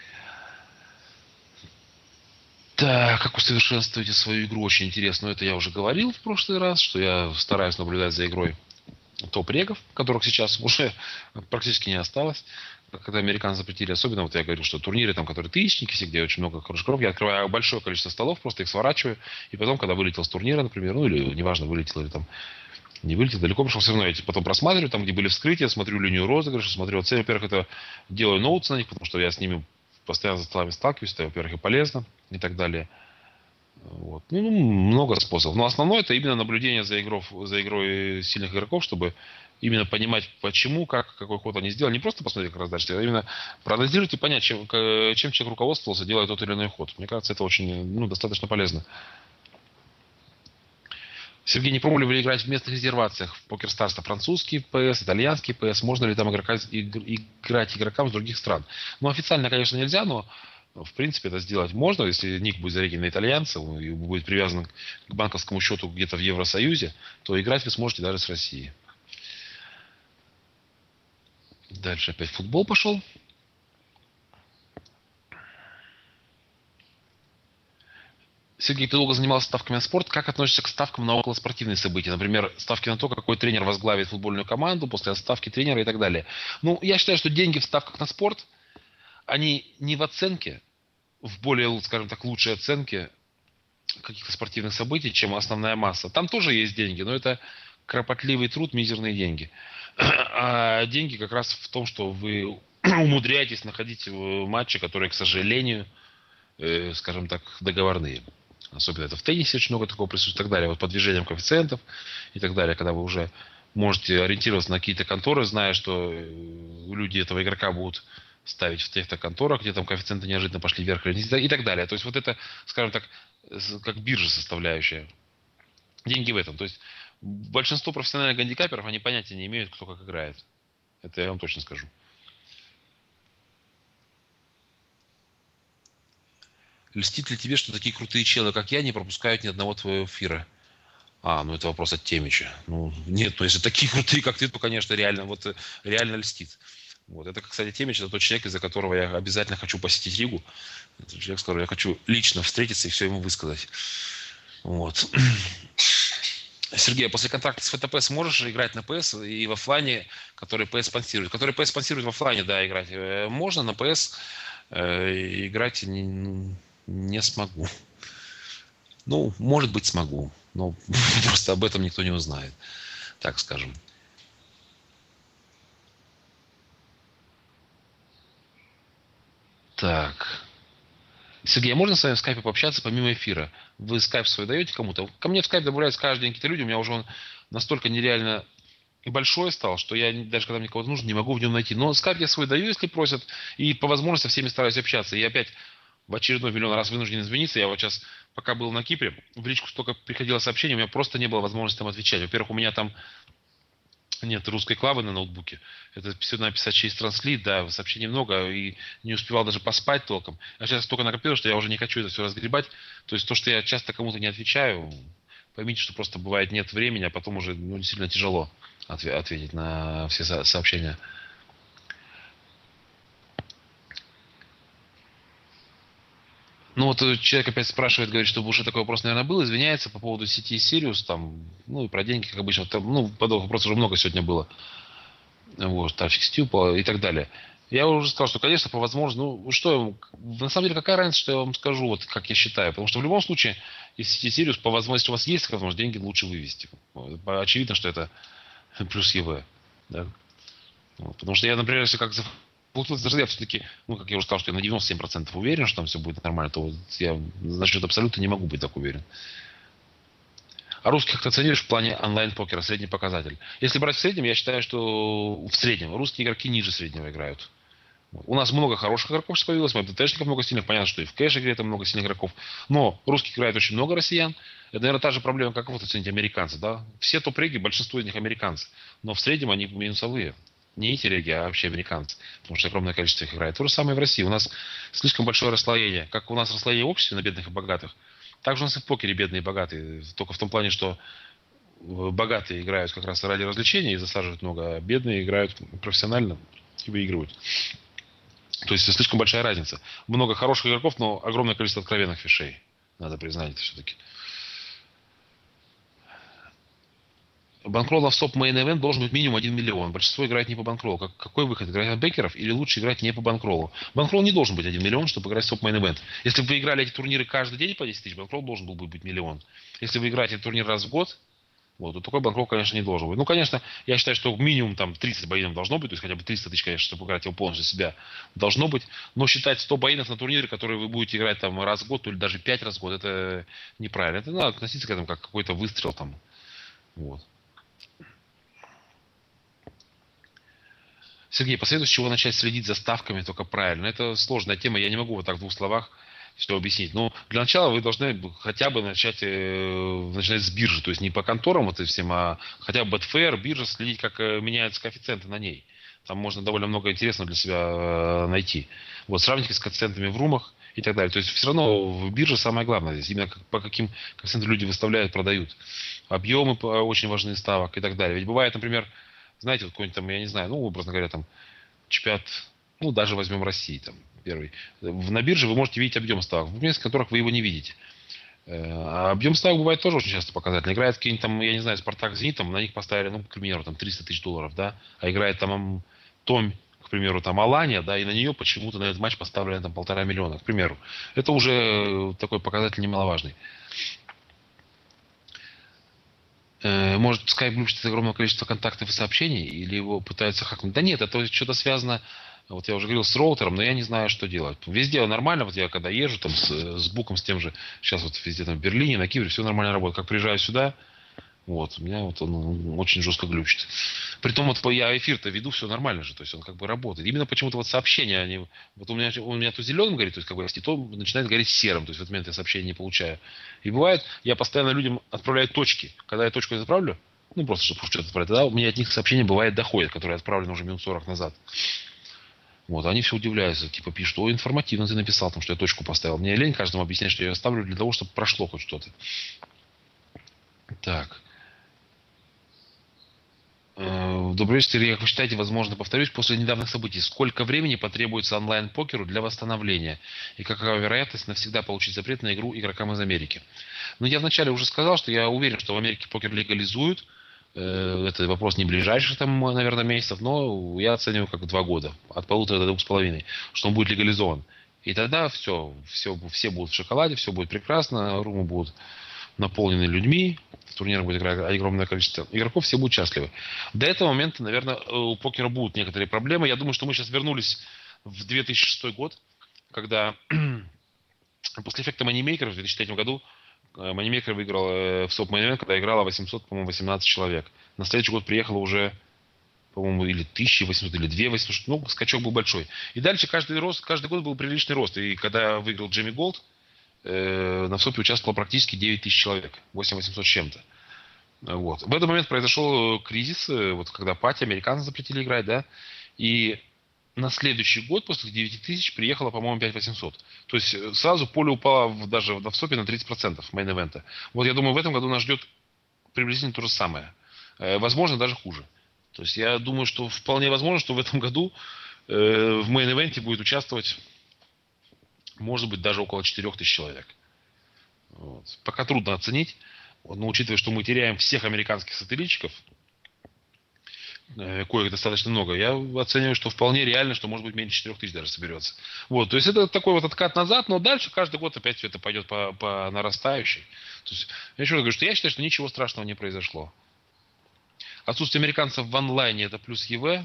Так, как усовершенствуете свою игру, очень интересно. Но это я уже говорил в прошлый раз, что я стараюсь наблюдать за игрой топ-регов, которых сейчас уже практически не осталось. Когда американцы запретили, особенно, вот я говорил, что турниры, там, которые тысячники, все, где очень много хороших игроков, я открываю большое количество столов, просто их сворачиваю, и потом, когда вылетел с турнира, например, ну или неважно, вылетел или там не вылетел, далеко пошел, все равно я потом просматриваю, там, где были вскрытия, смотрю линию розыгрыша, смотрю оценки. Во-первых, это делаю ноутс на них, потому что я с ними постоянно за столами сталкиваюсь, это, во-первых, и полезно, и так далее. Вот. Ну, много способов. Но основное — это именно наблюдение за, игров, за игрой сильных игроков, чтобы именно понимать, почему, как, какой ход они сделали. Не просто посмотреть, как раздача, а именно проанализировать и понять, чем, чем человек руководствовался, делая тот или иной ход. Мне кажется, это очень, ну, достаточно полезно. Сергей, не пробовали ли играть в местных резервациях в PokerStars? Французский пэ эс, итальянский пэ эс. Можно ли там игрока, играть игрокам с других стран? Ну, официально, конечно, нельзя, но в принципе это сделать можно. Если ник будет зареген на итальянца и будет привязан к банковскому счету где-то в Евросоюзе, то играть вы сможете даже с Россией. Дальше опять футбол пошел. Сергей, ты долго занимался ставками на спорт. Как относишься к ставкам на околоспортивные события? Например, ставки на то, какой тренер возглавит футбольную команду после отставки тренера и так далее. Ну, я считаю, что деньги в ставках на спорт, они не в оценке, в более, скажем так, лучшей оценке каких-то спортивных событий, чем основная масса. Там тоже есть деньги, но это кропотливый труд, мизерные деньги. А деньги как раз в том, что вы умудряетесь находить матчи, которые, к сожалению, э, скажем так, договорные. Особенно это в теннисе очень много такого присутствует и так далее. Вот по движениям коэффициентов и так далее, когда вы уже можете ориентироваться на какие-то конторы, зная, что люди этого игрока будут ставить в тех-то конторах, где там коэффициенты неожиданно пошли вверх и так далее. То есть вот это, скажем так, как биржа составляющая. Деньги в этом. То есть большинство профессиональных гандикаперов, они понятия не имеют, кто как играет. Это я вам точно скажу. Льстит ли тебе, что такие крутые челы, как я, не пропускают ни одного твоего эфира? А, ну это вопрос от Темича. Ну, нет, ну если такие крутые, как ты, то, конечно, реально, вот, реально льстит. Вот. Это, кстати, Темич, это тот человек, из-за которого я обязательно хочу посетить Ригу. Это человек, с которым я хочу лично встретиться и все ему высказать. Вот. Сергей, а после контракта с эф тэ пэ сможешь играть на пэ эс и в офлайне, который пэ эс спонсирует? Который пэ эс спонсирует в офлайне, да, играть. Можно, на пэ эс э, играть не, не смогу. Ну, может быть, смогу. Но просто об этом никто не узнает. Так скажем. Так. Сергей, а можно с вами в скайпе пообщаться помимо эфира? Вы скайп свой даете кому-то? Ко мне в скайп добавляются каждый день какие-то люди. У меня уже он настолько нереально большой стал, что я даже когда мне кого-то нужно, не могу в нем найти. Но скайп я свой даю, если просят. И по возможности со всеми стараюсь общаться. И опять в очередной миллион раз вынужден извиниться. Я вот сейчас, пока был на Кипре, в личку столько приходило сообщений, у меня просто не было возможности там отвечать. Во-первых, у меня там Нет русской клавы на ноутбуке. Это все написать через транслит, да, сообщений много, и не успевал даже поспать толком. А сейчас столько накопилось, что я уже не хочу это все разгребать. То есть то, что я часто кому-то не отвечаю, поймите, что просто бывает нет времени, а потом уже ну, действительно тяжело отве- ответить на все со- сообщения. Ну вот э, человек опять спрашивает, говорит, что уже такой вопрос, наверное, был, извиняется по поводу сети Sirius, там, ну и про деньги, как обычно. Там, ну, подобных вопросов уже много сегодня было. Вот, трафик стюпа и так далее. Я уже сказал, что, конечно, по возможности, ну, что, я вам- на самом деле, какая разница, что я вам скажу, вот как я считаю. Потому что в любом случае, если сети Sirius, по возможности, у вас есть возможность, деньги лучше вывести. Вот, очевидно, что это плюс ЕВ. Да? Вот, потому что я, например, если как за я все-таки, ну, как я уже сказал, что я на девяносто семь процентов уверен, что там все будет нормально, то вот я насчет абсолютно не могу быть так уверен. А русских как ты оцениваешь в плане онлайн-покера, средний показатель? Если брать в среднем, я считаю, что в среднем русские игроки ниже среднего играют. У нас много хороших игроков сейчас появилось, мы ТТшников много сильных, понятно, что и в кэш-игре там много сильных игроков. Но русских играет очень много россиян. Это, наверное, та же проблема, как вот оцените американцы, да? Все топ-реги, большинство из них американцы. Но в среднем они минусовые. Не эти реги, а вообще американцы. Потому что огромное количество их играет. То же самое в России. У нас слишком большое расслоение. Как у нас расслоение в обществе на бедных и богатых, так же у нас и в покере бедные и богатые. Только в том плане, что богатые играют как раз ради развлечения и засаживают много, а бедные играют профессионально и выигрывают. То есть слишком большая разница. Много хороших игроков, но огромное количество откровенных фишей. Надо признать это все-таки. Банкролл в стоп мейн event должен быть минимум один миллион. Большинство играет не по банкроллу. Как, какой выход? Играть от бекеров или лучше играть не по банкроллу? Банкролл не должен быть один миллион, чтобы играть в стоп мейн event. Если бы вы играли эти турниры каждый день по десять тысяч, банкролл должен был бы быть миллион. Если вы играете турнир раз в год, вот, то такой банкролл, конечно, не должен быть. Ну, конечно, я считаю, что минимум там тридцать боинов должно быть, то есть хотя бы триста тысяч, конечно, чтобы играть его полностью себя, должно быть. Но считать сто боинов на турнире, которые вы будете играть там раз в год, или даже пять раз в год, это неправильно. Это надо относиться к этому как какой-то выстрел там. Вот. Сергей, посоветуй, с чего начать следить за ставками только правильно. Это сложная тема, я не могу вот так в двух словах все объяснить. Но для начала вы должны хотя бы начать, э, начинать с биржи, то есть не по конторам вот и всем, а хотя бы Betfair, биржа, следить, как э, меняются коэффициенты на ней. Там можно довольно много интересного для себя э, найти. Вот, сравнить с коэффициентами в румах и так далее. То есть все равно в бирже самое главное здесь, именно как, по каким коэффициентам люди выставляют, продают. Объемы очень важны ставок и так далее. Ведь бывает, например, знаете, вот какой-нибудь там, я не знаю, ну, образно говоря, там, чемпионат, ну, даже возьмем России, там, первый. На бирже вы можете видеть объем ставок, в месте которых вы его не видите. А объем ставок бывает тоже очень часто показательный. Играет какие-нибудь там, я не знаю, Спартак Зенит, там, на них поставили, ну, к примеру, там, триста тысяч долларов, да, а играет там Томь, к примеру, там, Алания, да, и на нее почему-то на этот матч поставлено там полтора миллиона, к примеру. Это уже такой показатель немаловажный. Может, Skype глючит из огромного количества контактов и сообщений, или его пытаются хакнуть? Да нет, это что-то связано, вот я уже говорил, с роутером, но я не знаю, что делать. Везде нормально, вот я когда езжу там с, с буком, с тем же, сейчас вот везде там в Берлине, на Кипре, все нормально работает. Как приезжаю сюда, вот, у меня вот он очень жестко глючит. Притом вот я эфир-то веду, все нормально же, то есть он как бы работает. Именно почему-то вот сообщения, они, вот у меня, у меня то зеленым горит, то есть как бы, то начинает гореть серым, то есть в этот момент я сообщения не получаю. И бывает, я постоянно людям отправляю точки. Когда я точку отправлю, ну просто чтобы что-то отправить, тогда у меня от них сообщения бывает доходят, которые отправлены уже минут сорок назад. Вот, они все удивляются, типа пишут, ой, информативно ты написал, там, что я точку поставил. Мне лень каждому объяснять, что я ставлю для того, чтобы прошло хоть что-то. Так. Добрый вечер, как вы считаете, возможно, повторюсь, после недавних событий, сколько времени потребуется онлайн-покеру для восстановления? И какова вероятность навсегда получить запрет на игру игрокам из Америки? Ну, я вначале уже сказал, что я уверен, что в Америке покер легализуют. Это вопрос не ближайших, там, наверное, месяцев, но я оцениваю как два года, от полутора до двух с половиной, что он будет легализован. И тогда все, все, все будут в шоколаде, все будет прекрасно, румы будут наполнены людьми, в турнирах будет играть огромное количество игроков, все будут счастливы. До этого момента, наверное, у покера будут некоторые проблемы. Я думаю, что мы сейчас вернулись в две тысячи шестой год, когда после эффекта Moneymaker в две тысячи третьем году Moneymaker выиграл в стоп мейн, когда играло восемьсот, по-моему, восемнадцать человек. На следующий год приехало уже, по-моему, или тысяча восемьсот, или две тысячи восемьсот. Ну, скачок был большой. И дальше каждый, рост, каждый год был приличный рост. И когда выиграл Джимми Голд, на ВСОПе участвовало практически девять тысяч человек, восемь тысяч восемьсот с чем-то. Вот. В этот момент произошел кризис, э, вот когда пати, американцы запретили играть, да, и на следующий год после девяти тысяч приехало, по-моему, пять тысяч восемьсот. То есть э, сразу поле упало в, даже в СОПе на тридцать процентов мейн-эвента. Вот я думаю, в этом году нас ждет приблизительно то же самое. Э, возможно, даже хуже. То есть я думаю, что вполне возможно, что в этом году э, в мейн-эвенте будет участвовать, может быть, даже около четырех тысяч человек. Вот. Пока трудно оценить. Вот, но учитывая, что мы теряем всех американских сателлитчиков, э, коих достаточно много, я оцениваю, что вполне реально, что может быть меньше четырех тысяч даже соберется. Вот, то есть это такой вот откат назад, но дальше каждый год опять все это пойдет по, по нарастающей. То есть, я еще раз говорю, что я считаю, что ничего страшного не произошло. Отсутствие американцев в онлайне — это плюс ЕВ.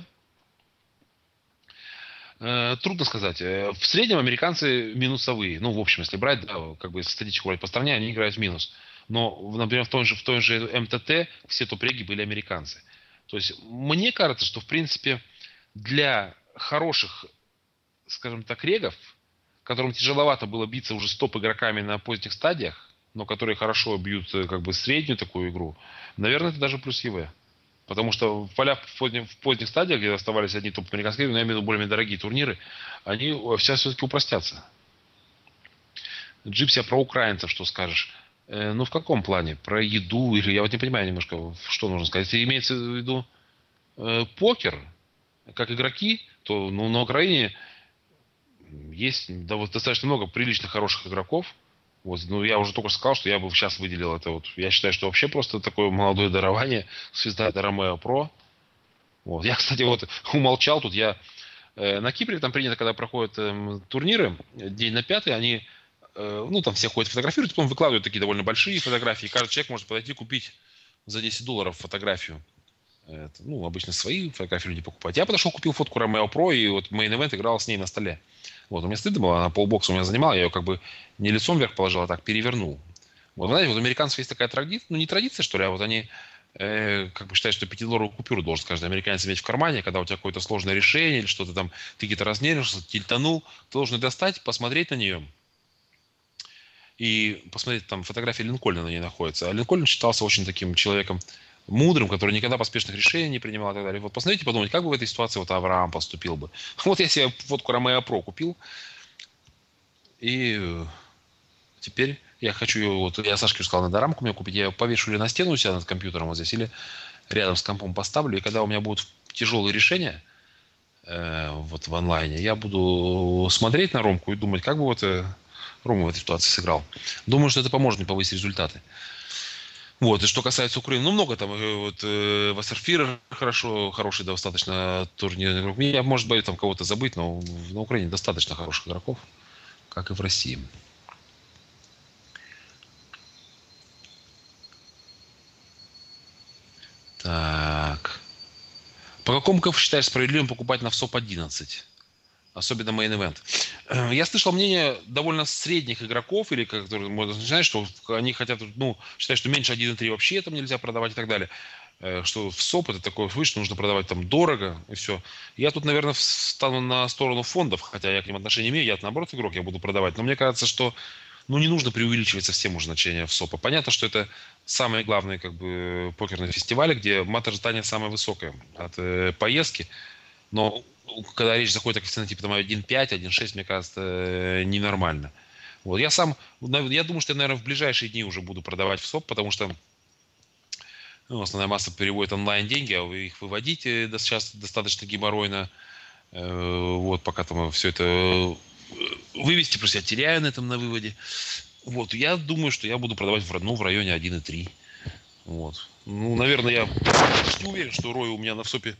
Э, трудно сказать. Э, В среднем американцы минусовые. Ну, в общем, если брать, да, как бы статистику брать по стране, они играют в минус. Но, в- например, в том же, в той же М Т Т все топ-реги были американцы. То есть мне кажется, что, в принципе, для хороших, скажем так, регов, которым тяжеловато было биться уже с топ-игроками на поздних стадиях, но которые хорошо бьют э, как бы среднюю такую игру, наверное, это даже плюс ЕВ. Потому что в полях в, поздних, в поздних стадиях, где оставались одни топ-американские, но я имею в виду более дорогие турниры, они сейчас все-таки упростятся. Джипси, а про украинцев что скажешь? Э, ну, в каком плане? Про еду? Или я вот не понимаю немножко, что нужно сказать. Если имеется в виду э, покер, как игроки, то ну, на Украине есть да, вот достаточно много приличных, хороших игроков. Вот, ну, я уже только что сказал, что я бы сейчас выделил это. Вот. Я считаю, что вообще просто такое молодое дарование. Звезда это Ромео Про. Вот. Я, кстати, вот умолчал тут. Я э, на Кипре там принято, когда проходят э, турниры, день на пятый, они э, ну, там все ходят фотографируют, потом выкладывают такие довольно большие фотографии. Каждый человек может подойти купить за десять долларов фотографию. Это, ну, обычно свои фотографии люди покупают. Я подошел, купил фотку Ромео Про, и вот Main Event играл с ней на столе. Вот, у меня стыдно было, она полбокса у меня занимала, я ее как бы не лицом вверх положил, а так перевернул. Вот, знаете, вот у американцев есть такая традиция, ну, не традиция, что ли, а вот они э, как бы считают, что пятидолларовую купюру должен каждый американец иметь в кармане, когда у тебя какое-то сложное решение или что-то там, ты где-то разнервничался, тильтанул, ты должен достать, посмотреть на нее и посмотреть, там фотография Линкольна на ней находится. А Линкольн считался очень таким человеком мудрым, который никогда поспешных решений не принимал и так далее. Вот посмотрите, подумайте, как бы в этой ситуации вот Авраам поступил бы. Вот я себе фотку Ромео Про купил, и э, теперь я хочу ее, вот я Сашке сказал, надо рамку мне купить, я ее повешу или на стену у себя над компьютером вот здесь, или рядом с компом поставлю, и когда у меня будут тяжелые решения, э, вот в онлайне, я буду смотреть на Ромку и думать, как бы вот э, Рома в этой ситуации сыграл. Думаю, что это поможет мне повысить результаты. Вот, и что касается Украины, ну, много там, э, вот, э, Вассерфир хорошо, хороший достаточно турнирный игрок. Я, может быть, там кого-то забыть, но на Украине достаточно хороших игроков, как и в России. Так. По какому КФ считаешь справедливым покупать на ВСОП одиннадцать? Особенно мейн-эвент. Я слышал мнение довольно средних игроков, или которые можно начинать, что они хотят, ну, считают, что меньше один и три вообще там нельзя продавать и так далее. Э, Что в СОП это такое выше, нужно продавать там дорого и все. Я тут, наверное, встану на сторону фондов, хотя я к ним отношения имею, я наоборот игрок, я буду продавать. Но мне кажется, что ну, не нужно преувеличивать совсем уже значение в СОПа. Понятно, что это самые главные как бы покерные фестивали, где матч-ожидание самое высокое от э, поездки. Но когда речь заходит о коэффициенте типа там один пять, один шесть, мне кажется, э, ненормально. Вот. Я сам, я думаю, что я, наверное, в ближайшие дни уже буду продавать в СОП, потому что ну, основная масса переводит онлайн деньги, а их выводить э, сейчас достаточно геморройно. Э, Вот, пока там все это э, вывести, просто я теряю на этом на выводе. Вот, я думаю, что я буду продавать в, ну, в районе один и три. Вот. Ну, наверное, я почти уверен, что Рой у меня на ВСОПе,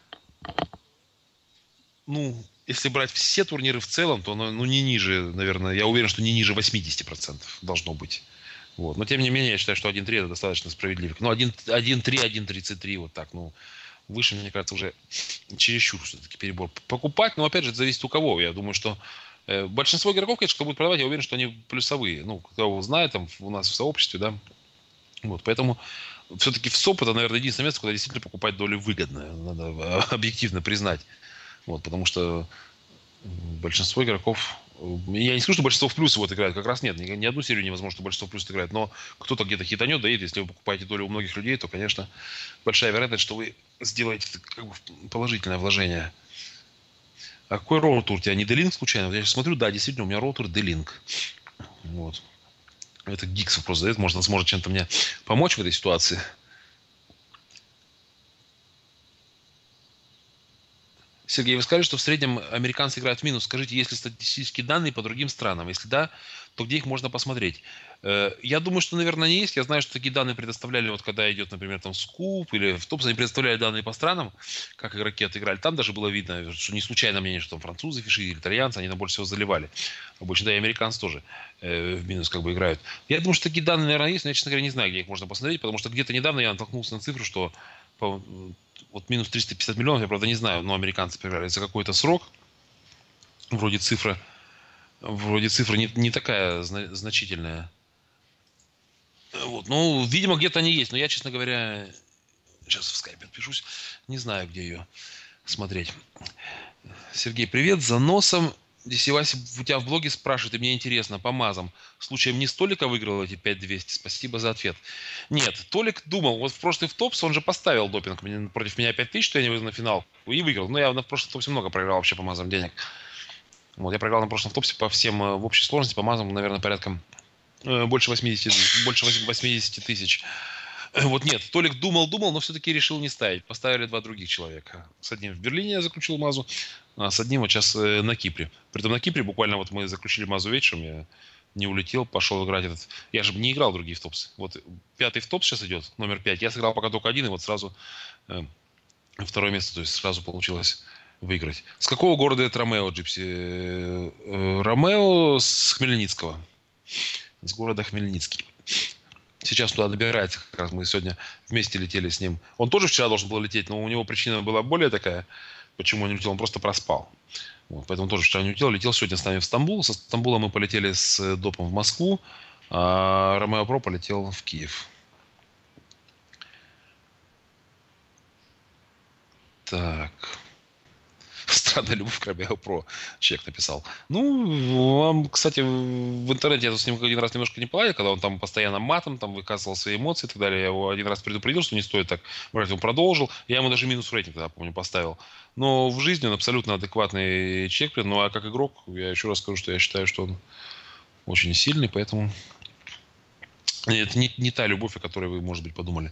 ну, если брать все турниры в целом, то ну, ну, не ниже, наверное, я уверен, что не ниже восемьдесят процентов должно быть. Вот. Но, тем не менее, я считаю, что один три это достаточно справедливо. Ну, один три, один тридцать три, вот так, ну, выше, мне кажется, уже чересчур все-таки перебор. Покупать, но, опять же, это зависит у кого. Я думаю, что э, большинство игроков, конечно, кто будет продавать, я уверен, что они плюсовые. Ну, кто знает, там, у нас в сообществе, да. Вот, поэтому все-таки в СОП это, наверное, единственное место, куда действительно покупать долю выгодно. Надо объективно признать. Вот, потому что большинство игроков Я не скажу, что большинство в плюс вот играет, как раз нет, ни, ни одну серию невозможно, что большинство в плюс играет, но кто-то где-то хитанет, да, и если вы покупаете долю у многих людей, то, конечно, большая вероятность, что вы сделаете как бы положительное вложение. А какой роутер у тебя? Не D-Link случайно? Вот я сейчас смотрю, да, действительно, у меня роутер D-Link. Вот. Это Гикс вопрос задает, может, он сможет чем-то мне помочь в этой ситуации. Сергей, вы сказали, что в среднем американцы играют в минус. Скажите, есть ли статистические данные по другим странам? Если да, то где их можно посмотреть? Э, Я думаю, что, наверное, не есть. Я знаю, что такие данные предоставляли, вот когда идет, например, там Скуп или в Топс, они предоставляли данные по странам, как игроки отыграли. Там даже было видно, что не случайно мнение, что там французы фиши или итальянцы, они там больше всего заливали. Обычно, да, и американцы тоже э, в минус как бы играют. Я думаю, что такие данные, наверное, есть, но я, честно говоря, не знаю, где их можно посмотреть, потому что где-то недавно я натолкнулся на цифру, что по, вот минус триста пятьдесят миллионов, я, правда, не знаю, но американцы проиграли за какой-то срок. Вроде цифра, вроде цифра не, не такая зна- значительная. Вот. Ну, видимо, где-то они есть, но я, честно говоря, сейчас в скайпе отпишусь, не знаю, где ее смотреть. Сергей, привет, за носом. Здесь Вася у тебя в блоге спрашивает, и мне интересно, по мазам. Случаем не Столика выиграл эти пять двести? Спасибо за ответ. Нет, Толик думал, вот в прошлый в топс он же поставил допинг против меня пять тысяч, что я не выйду на финал, и выиграл. Но я на прошлом топсе много проиграл вообще по мазам денег. Вот, я проиграл на прошлом топсе по всем, в общей сложности, по мазам, наверное, порядком э, больше восемьдесят, больше восемьдесят тысяч. Вот нет, Толик думал-думал, но все-таки решил не ставить. Поставили два других человека. С одним в Берлине я заключил мазу, а с одним вот сейчас э, на Кипре. Притом на Кипре буквально вот мы заключили мазу вечером, я не улетел, пошел играть этот. Я же не играл другие в топсы. Вот пятый в топс сейчас идет, номер пять. Я сыграл пока только один, и вот сразу э, второе место, то есть сразу получилось выиграть. С какого города это Ромео, Джипси? Э, э, Ромео с Хмельницкого. С города Хмельницкий. Сейчас туда добирается, как раз мы сегодня вместе летели с ним. Он тоже вчера должен был лететь, но у него причина была более такая, почему он не летел, он просто проспал. Вот, поэтому тоже вчера не летел. Летел сегодня с нами в Стамбул. Со Стамбула мы полетели с допом в Москву, а Ромео Про полетел в Киев. Так. Странная любовь к Ромео Про. Человек написал. Ну, вам, кстати, в интернете я с ним один раз немножко не поладил, когда он там постоянно матом там выказывал свои эмоции и так далее. Я его один раз предупредил, что не стоит так брать. Он продолжил. Я ему даже минус в рейтинг тогда, помню, поставил. Но в жизни он абсолютно адекватный человек. Ну, а как игрок, я еще раз скажу, что я считаю, что он очень сильный, поэтому это не, не та любовь, о которой вы, может быть, подумали.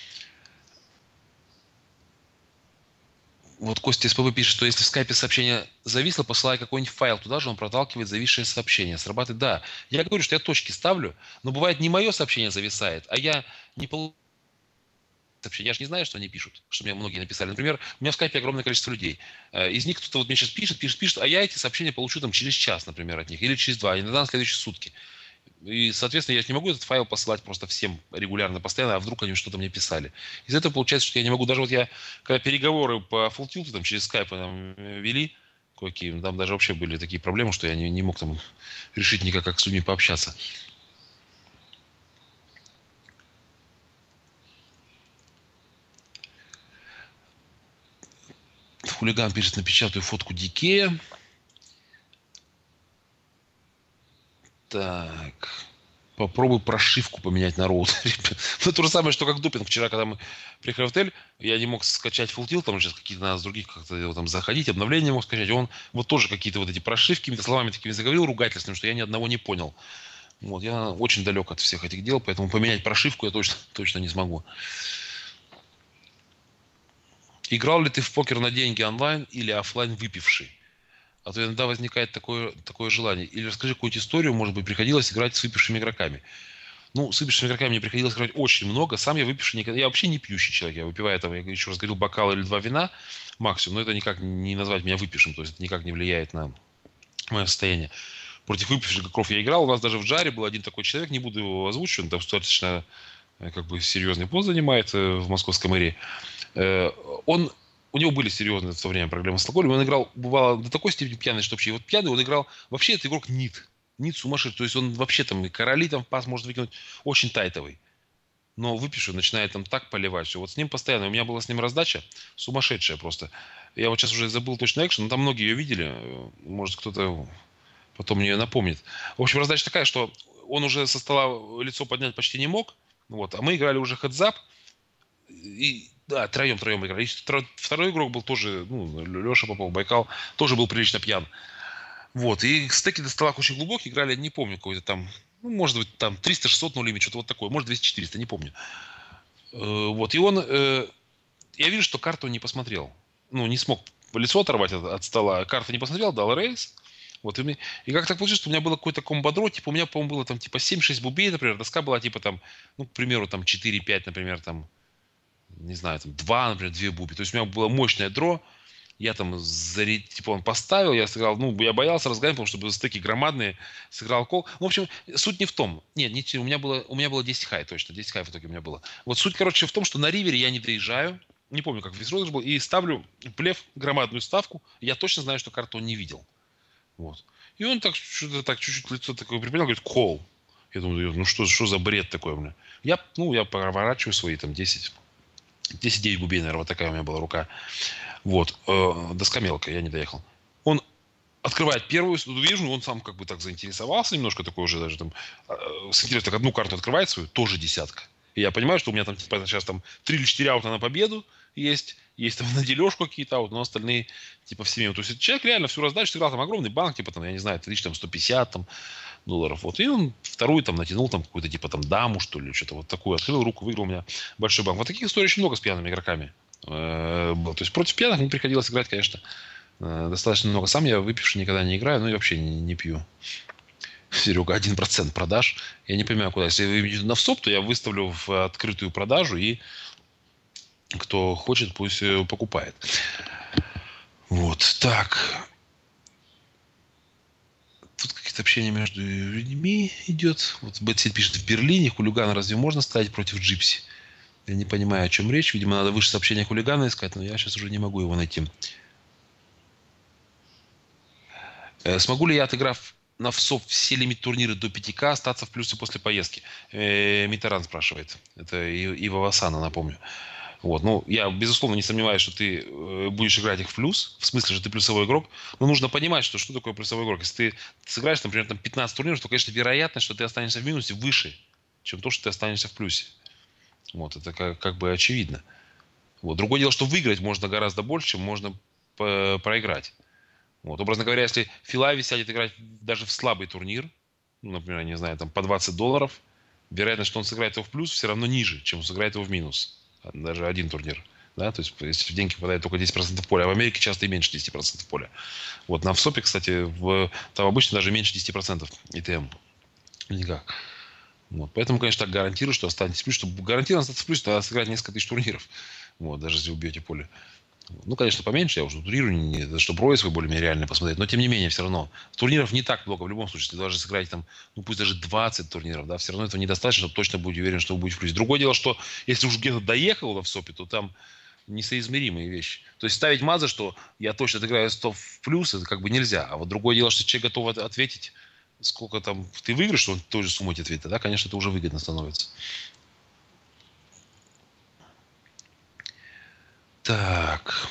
Вот Костя СПБ пишет, что если в скайпе сообщение зависло, посылай какой-нибудь файл туда же, он проталкивает зависшее сообщение. Срабатывает, да. Я говорю, что я точки ставлю, но бывает не мое сообщение зависает, а я не получаю сообщение. Я же не знаю, что они пишут, что мне многие написали. Например, у меня в скайпе огромное количество людей. Из них кто-то вот мне сейчас пишет, пишет, пишет, а я эти сообщения получу там через час, например, от них, или через два, иногда на следующие сутки. И, соответственно, я не могу этот файл посылать просто всем регулярно, постоянно, а вдруг они что-то мне писали. Из этого получается, что я не могу. Даже вот я, когда переговоры по Full Tilt там через скайп там, вели, какие, там даже вообще были такие проблемы, что я не, не мог там решить никак, как с людьми пообщаться. Хулиган пишет, напечатаю фотку Дикея. Так. Попробуй прошивку поменять на роутере. Ну, то же самое, что как допинг. Вчера, когда мы приехали в отель, я не мог скачать Full Tilt, там сейчас какие-то надо с других как-то там заходить, обновления не мог скачать. Он вот тоже какие-то вот эти прошивки, какими-то словами такими заговорил, ругательствами, что я ни одного не понял. Вот, я очень далек от всех этих дел, поэтому поменять прошивку я точно, точно не смогу. Играл ли ты в покер на деньги онлайн или офлайн выпивший? А то иногда возникает такое, такое желание. Или расскажи какую-нибудь историю, может быть, приходилось играть с выпившими игроками. Ну, с выпившими игроками мне приходилось играть очень много. Сам я выпивший никогда... Я вообще не пьющий человек. Я выпиваю, там, я еще раз говорил, бокал или два вина максимум. Но это никак не назвать меня выпившим. То есть это никак не влияет на мое состояние. Против выпивших игроков я играл. У нас даже в Джаре был один такой человек, не буду его озвучивать, он достаточно как бы серьезный пост занимает в московской мэрии. Он У него были серьезные в то время проблемы с алкоголем. Он играл, бывало, до такой степени пьяный, что вообще... Вот пьяный он играл... Вообще, это игрок НИТ. НИТ сумасшедший. То есть он вообще там и короли там в пас может выкинуть. Очень тайтовый. Но выпивший начинает там так поливать все. Вот с ним постоянно. У меня была с ним раздача сумасшедшая просто. Я вот сейчас уже забыл точно экшен, но там многие ее видели. Может, кто-то Потом мне ее напомнит. В общем, раздача такая, что он уже со стола лицо поднять почти не мог. Вот, а мы играли уже хедзап. И, да, троем, троем играли. И второй игрок был тоже, ну, Леша Попов, Байкал, тоже был прилично пьян. Вот, и стеки до стола очень глубокие, играли, не помню, какой-то там, ну, может быть, там триста шестьсот нулями, что-то вот такое, может, двести четыреста, не помню. Э, вот, и он, э, я вижу, что карту не посмотрел. Ну, не смог лицо оторвать от, от стола, карту не посмотрел, дал рейс. Вот, и, мне, и как так получилось, что у меня было какое-то комбо-дро, типа, у меня, по-моему, было там, типа, семь-шесть бубей, например, доска была, типа, там, ну, к примеру, там, четыре-пять, например, там, не знаю, там, два, например, две буби. То есть у меня было мощное дро, я там, заряд... типа, он поставил, я сыграл, ну, я боялся разгонять, потому что были стеки громадные, сыграл кол. Ну, в общем, суть не в том. Нет, не, у меня было, у меня было десять хай, точно, десять хай в итоге у меня было. Вот суть, короче, в том, что на ривере я не доезжаю, не помню, как весь розыгрыш был, и ставлю блеф, громадную ставку, я точно знаю, что карту он не видел. Вот. И он так, что-то так, чуть-чуть лицо такое приподнял, говорит, кол. Я думаю, ну что, что за бред такой, бля? Я, ну, я поворачиваю свои там десять, десять-девять бубей, наверное, вот такая у меня была рука. Вот, э, доска мелкая, я не доехал. Он открывает первую, вижу, он сам как бы так заинтересовался немножко, такой уже даже там, э, с интересом, так одну карту открывает свою, тоже десятка. И я понимаю, что у меня там типа, сейчас там три или четыре аута на победу есть, есть там на дележку какие-то ауты, но остальные типа в семье. То есть человек реально всю раздачу сыграл, там огромный банк, типа там, я не знаю, тысяч там сто пятьдесят там, долларов. Вот. И он вторую там натянул, там какую-то типа там даму, что ли, что-то вот такую. Открыл руку, выиграл у меня большой банк. Вот таких историй очень много с пьяными игроками. Э, То есть против пьяных мне приходилось играть, конечно, э, достаточно много. Сам я выпивший никогда не играю, ну и вообще не, не пью. Серега, один процент продаж. Я не понимаю, куда. Если вы идете на всоп, то я выставлю в открытую продажу, и кто хочет, пусть покупает. Вот, так. Тут какие-то общения между людьми идет. Вот Бэтсид пишет, в Берлине хулигана разве можно ставить против Джипси? Я не понимаю, о чем речь. Видимо, надо выше сообщения хулигана искать, но я сейчас уже не могу его найти. Э, смогу ли я, отыграв на ВСОП все лимит-турниры до пяти ка, остаться в плюсе после поездки? Э, Митаран спрашивает. Это Ива Васана, напомню. Вот. Ну, я, безусловно, не сомневаюсь, что ты э, будешь играть их в плюс. В смысле, что ты плюсовой игрок. Но нужно понимать, что, что такое плюсовой игрок. Если ты сыграешь, например, там пятнадцать турниров, то, конечно, вероятность, что ты останешься в минусе, выше, чем то, что ты останешься в плюсе. Вот. Это как, как бы очевидно. Вот. Другое дело, что выиграть можно гораздо больше, чем можно проиграть. Вот. Образно говоря, если Филави сядет играть даже в слабый турнир, ну, например, не знаю, там по двадцать долларов, вероятность, что он сыграет его в плюс, все равно ниже, чем он сыграет его в минус. Даже один турнир. Да? То есть, если в деньги попадает только десять процентов поля, а в Америке часто и меньше десять процентов поля. Вот на ВСОПе, кстати, в, там обычно даже меньше десять процентов и тэ эм. Никак. Вот. Поэтому, конечно, так гарантирую, что останетесь в плюс. Чтобы гарантированно остаться в плюс, то надо сыграть несколько тысяч турниров. Вот, даже если убьете поле. Ну, конечно, поменьше, я уже утрирую, чтобы рой свой более-менее реально посмотреть. Но, тем не менее, все равно. Турниров не так много в любом случае. Если даже сыграть там, ну, пусть даже двадцать турниров, да, все равно этого недостаточно, чтобы точно быть уверен, что вы будете в плюсе. Другое дело, что если уж где-то доехал в СОПе, то там несоизмеримые вещи. То есть ставить мазы, что я точно отыграю сто в плюс, это как бы нельзя. А вот другое дело, что человек готов ответить, сколько там ты выиграешь, что он той же суммой тебе ответит, да, конечно, это уже выгодно становится. Так.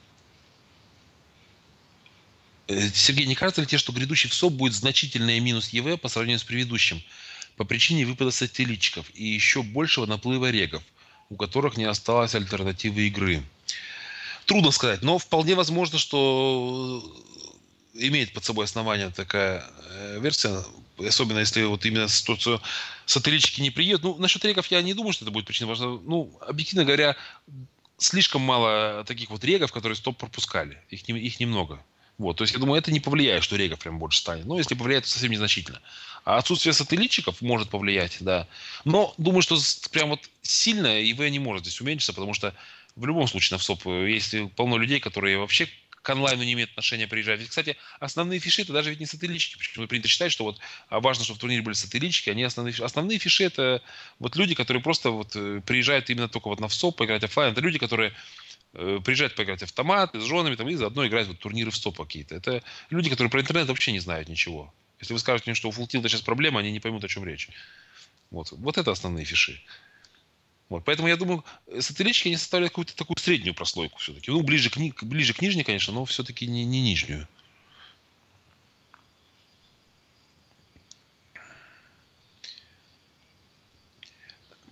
Сергей, не кажется ли тебе, что грядущий ВСОП будет значительный минус ЕВ по сравнению с предыдущим по причине выпада сателлитчиков и еще большего наплыва регов, у которых не осталось альтернативы игры? Трудно сказать, но вполне возможно, что имеет под собой основание такая версия, особенно если вот именно ситуацию сателлитчики не приедут. Ну, насчет регов я не думаю, что это будет причина. Ну, объективно говоря, слишком мало таких вот регов, которые стоп пропускали. Их, не, их немного. Вот, то есть, я думаю, это не повлияет, что регов прям больше станет. Но если повлияет, то совсем незначительно. А отсутствие сателлитчиков может повлиять, да. Но думаю, что прям вот сильно ИВ не может здесь уменьшиться, потому что в любом случае на ВСОП есть полно людей, которые вообще к онлайну не имеют отношения, приезжают. Ведь, кстати, основные фиши это даже ведь не сателлитчики. Почему принято считать, что вот важно, чтобы в турнире были сателлитчики, они основные фиши. Основные фиши это вот люди, которые просто вот приезжают именно только вот на ВСОП поиграть офлайн. Это люди, которые приезжать поиграть в автомат с женами там, и заодно играть в турниры в стоп какие-то. Это люди, которые про интернет вообще не знают ничего. Если вы скажете им, что у Full Tilt сейчас проблема, они не поймут, о чем речь. Вот, вот это основные фиши. Вот, поэтому я думаю, сателлитчики они составляют какую-то такую среднюю прослойку все-таки. Ну, ближе к, ни... ближе к нижней, конечно, но все-таки не, не нижнюю.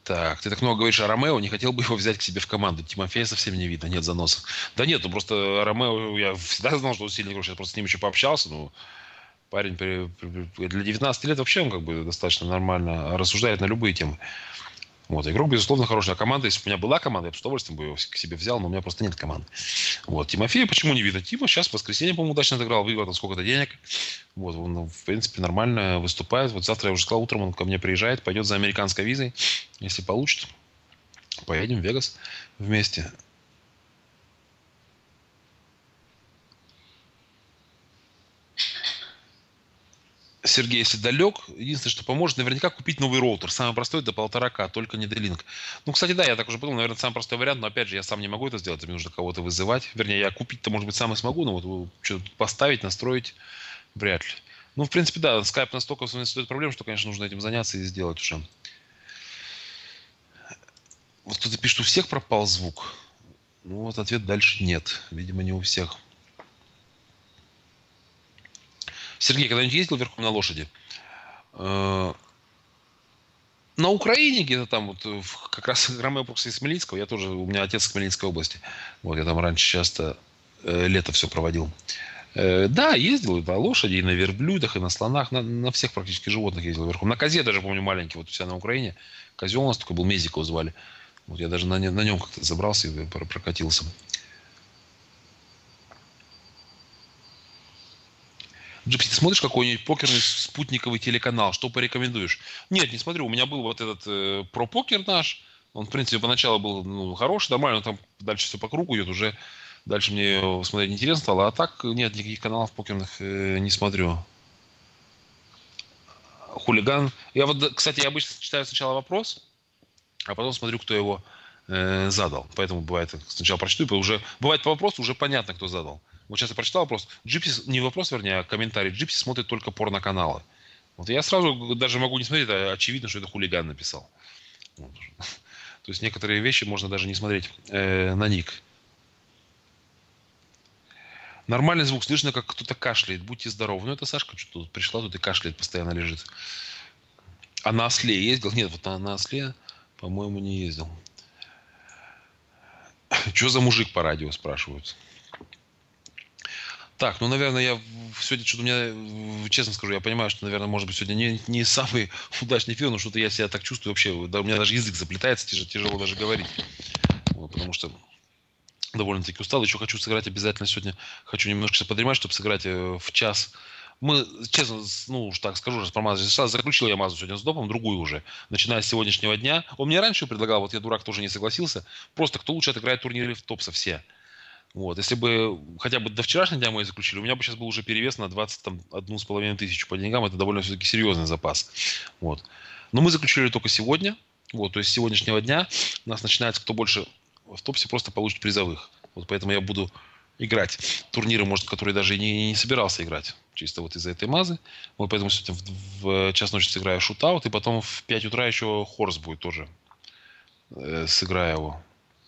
Так, ты так много говоришь о Ромео, не хотел бы его взять к себе в команду? Тимофея совсем не видно, нет заносов. Да нет, ну просто Ромео, я всегда знал, что он сильный игрок, сейчас просто с ним еще пообщался, ну, парень при- при- при- для девятнадцати лет вообще он как бы достаточно нормально рассуждает на любые темы. Вот, игрок, безусловно, хороший. А команда, если бы у меня была команда, я бы с удовольствием бы его к себе взял, но у меня просто нет команды. Вот, Тимофея почему не видно? Тима сейчас в воскресенье, по-моему, удачно отыграл, выиграл там сколько-то денег. Вот, он, ну, в принципе, нормально выступает. Вот завтра, я уже сказал, утром он ко мне приезжает, пойдет за американской визой. Если получит, поедем в Вегас вместе. Сергей, если далек, единственное, что поможет, наверняка купить новый роутер. Самый простой до полтора ка, только не D-Link. Ну, кстати, да, я так уже подумал, наверное, самый простой вариант, но опять же, я сам не могу это сделать, мне нужно кого-то вызывать. Вернее, я купить-то, может быть, сам и смогу, но вот что-то поставить, настроить вряд ли. Ну, в принципе, да, скайп настолько стоит проблем, что, конечно, нужно этим заняться и сделать уже. Вот кто-то пишет, у всех пропал звук. Ну, вот ответ дальше нет. Видимо, не у всех. Сергей, когда-нибудь ездил верхом на лошади? Э, На Украине где-то там, вот в- как раз Ромео после Хмельницкого, я тоже, у меня отец из Хмельницкой области. Вот, я там раньше часто э, лето все проводил. Э, да, ездил и на лошади, и на верблюдах, и на слонах, на, на всех практически животных ездил верхом. На козе даже, помню, маленький, вот у себя на Украине. Козел у нас такой был, Мезиков звали. Вот я даже на, не- на нем как-то забрался и про- прокатился. Джипси, ты смотришь какой-нибудь покерный спутниковый телеканал? Что порекомендуешь? Нет, не смотрю. У меня был вот этот э, про покер наш. Он, в принципе, поначалу был ну, хороший, нормально. Там дальше все по кругу идет. Уже дальше мне его смотреть интересно стало. А так нет, никаких каналов покерных э, не смотрю. Хулиган. Я вот, кстати, я обычно читаю сначала вопрос, а потом смотрю, кто его э, задал. Поэтому бывает, сначала прочту, и уже бывает по вопросу уже понятно, кто задал. Вот сейчас я прочитал вопрос. Джипси, не вопрос, вернее, а комментарий. Джипси смотрит только порноканалы. Вот я сразу даже могу не смотреть, а очевидно, что это хулиган написал. Вот. То есть некоторые вещи можно даже не смотреть э, на ник. Нормальный звук, слышно, как кто-то кашляет. Будьте здоровы. Ну, это Сашка что-то тут пришла, тут и кашляет, постоянно лежит. А на осле ездил? Нет, вот на, на осле, по-моему, не ездил. Что за мужик по радио, спрашивают. Так, ну, наверное, я сегодня что-то у меня, честно скажу, я понимаю, что, наверное, может быть, сегодня не, не самый удачный эфир, но что-то я себя так чувствую вообще, да, у меня даже язык заплетается, тяжело, тяжело даже говорить. Вот, потому что довольно-таки устал. Еще хочу сыграть обязательно сегодня, хочу немножко подремать, чтобы сыграть э, в час. Мы, честно, ну уж так скажу, раз про Мазу заключил я Мазу сегодня с допом, другую уже, начиная с сегодняшнего дня. Он мне раньше предлагал, вот я дурак тоже не согласился, просто кто лучше отыграет турниры в топса, все. Вот, если бы хотя бы до вчерашнего дня мы заключили, у меня бы сейчас был уже перевес на двадцать одну с половиной тысячу по деньгам. Это довольно все-таки серьезный запас. Вот. Но мы заключили только сегодня. Вот, то есть с сегодняшнего дня у нас начинается, кто больше в топсе просто получит призовых. Вот поэтому я буду играть турниры, может, которые даже и не, не собирался играть. Чисто вот из-за этой мазы. Вот поэтому сегодня в, в час ночи сыграю шутаут, и потом в пять утра еще хорс будет тоже. Э, сыграю его.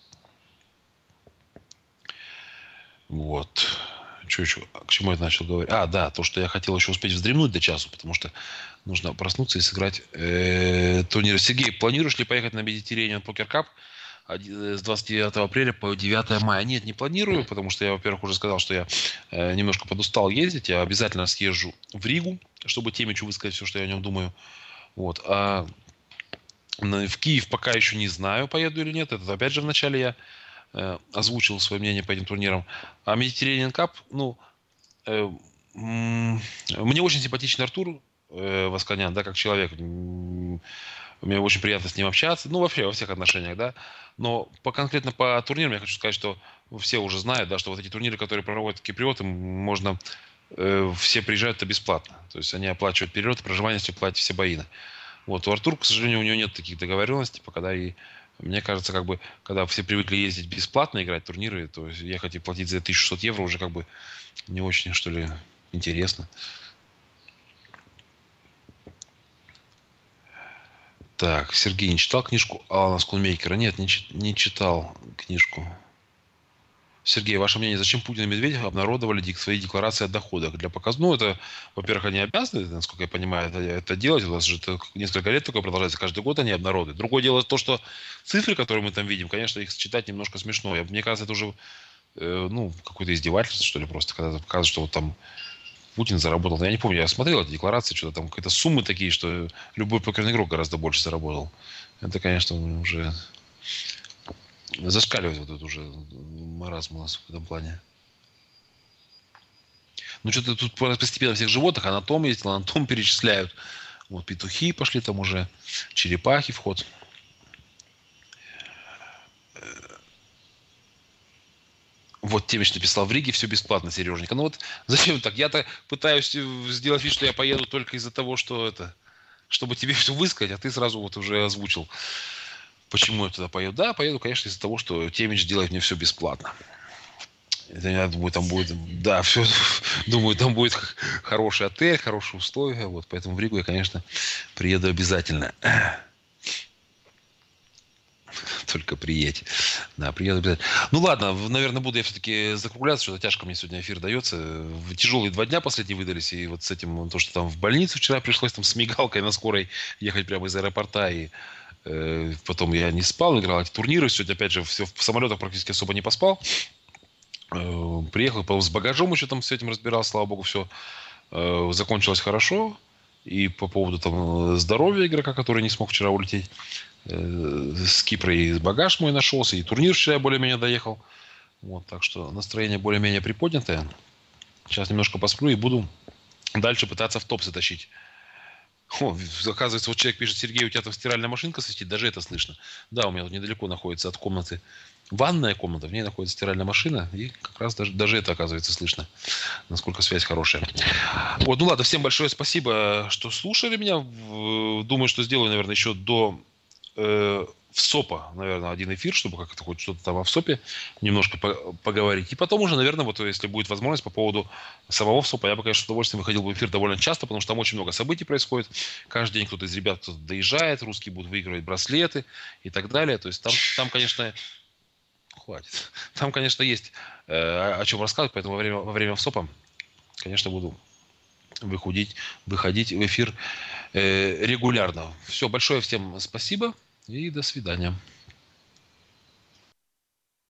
Вот. Что еще? К чему я начал говорить? А, да, то, что я хотел еще успеть вздремнуть до часу, потому что нужно проснуться и сыграть э, турнир. Сергей, планируешь ли поехать на Mediterranean Poker Cup с двадцать девятого апреля по девятое мая? Нет, не планирую, потому что я, во-первых, уже сказал, что я э, немножко подустал ездить. Я обязательно съезжу в Ригу, чтобы Темичу высказать все, что я о нем думаю. Вот. А в Киев пока еще не знаю, поеду или нет. Это опять же вначале я э, озвучил свое мнение по этим турнирам. А Mediterranean Cup, ну, э, м- мне очень симпатичен Артур э, Восканян, да, как человек. М- Мне очень приятно с ним общаться. Ну, вообще, во всех отношениях, да. Но по, конкретно по турнирам я хочу сказать, что все уже знают, да, что вот эти турниры, которые проводят киприоты, можно... э, все приезжают-то бесплатно. То есть они оплачивают перелет, проживание, если платят все бои. Вот. У Артура, к сожалению, у него нет таких договоренностей, пока да, и мне кажется, как бы, когда все привыкли ездить бесплатно, играть в турниры, то есть ехать и платить за тысячу шестьсот евро уже как бы не очень, что ли, интересно. Так, Сергей не читал книжку Алана Скунмейкера? Нет, не, чи- не читал книжку. Сергей, ваше мнение, зачем Путин и Медведев обнародовали дек- свои декларации о доходах? Для показа... Ну, это, во-первых, они обязаны, насколько я понимаю, это, это делать. У нас же это несколько лет такое продолжается. Каждый год они обнародуют. Другое дело то, что цифры, которые мы там видим, конечно, их читать немножко смешно. Я- Мне кажется, это уже э, ну, какое-то издевательство, что ли, просто, когда ты показывают, что вот там Путин заработал. Я не помню, я смотрел эти декларации, что-то там какие-то суммы такие, что любой покерный игрок гораздо больше заработал. Это, конечно, уже зашкаливает вот этот уже маразм у нас в этом плане. Ну, что-то тут постепенно всех животных, анатом есть, анатом перечисляют. Вот петухи пошли там уже, черепахи в ход. Вот Темич написал, в Риге все бесплатно, Сереженька. Ну вот зачем так? Я-то пытаюсь э, сделать вид, что я поеду только из-за того, что это, чтобы тебе все высказать, а ты сразу вот уже озвучил, почему я туда поеду. Да, поеду, конечно, из-за того, что Темич делает мне все бесплатно. Это, я думаю, там будет, да, все, думаю, там будет хороший отель, хорошие условия, вот, поэтому в Ригу я, конечно, приеду обязательно. Только приедь. Да, приеду обязательно. Ну ладно, наверное, буду я все-таки закругляться, что-то тяжко мне сегодня эфир дается. Тяжелые два дня последние выдались, и вот с этим, то, что там в больницу вчера пришлось там с мигалкой на скорой ехать прямо из аэропорта, и э, потом я не спал, играл эти турниры, сегодня опять же все в самолетах практически особо не поспал. Э, приехал, потом с багажом еще там с этим разбирал, слава богу, все э, закончилось хорошо. И по поводу там здоровья игрока, который не смог вчера улететь э, с Кипра, и багаж мой нашелся, и турнир вчера я более-менее доехал. Вот, так что настроение более-менее приподнятое. Сейчас немножко посплю и буду дальше пытаться в топ затащить. О, оказывается, вот человек пишет: Сергей, у тебя там стиральная машинка свистит, даже это слышно. Да, у меня тут недалеко находится от комнаты ванная комната, в ней находится стиральная машина, и как раз даже, даже это, оказывается, слышно, насколько связь хорошая. Вот, ну ладно, всем большое спасибо, что слушали меня. Думаю, что сделаю, наверное, еще до э, ВСОПа, наверное, один эфир, чтобы как-то хоть что-то там о ВСОПе немножко по- поговорить. И потом уже, наверное, вот если будет возможность по поводу самого ВСОПа, я бы, конечно, с удовольствием выходил в эфир довольно часто, потому что там очень много событий происходит. Каждый день кто-то из ребят кто-то доезжает, русские будут выигрывать браслеты и так далее. То есть там, там конечно, хватит. Там, конечно, есть э, о чем рассказывать, поэтому во время, во время ВСОПа, конечно, буду выходить, выходить в эфир э, регулярно. Все, большое всем спасибо и до свидания.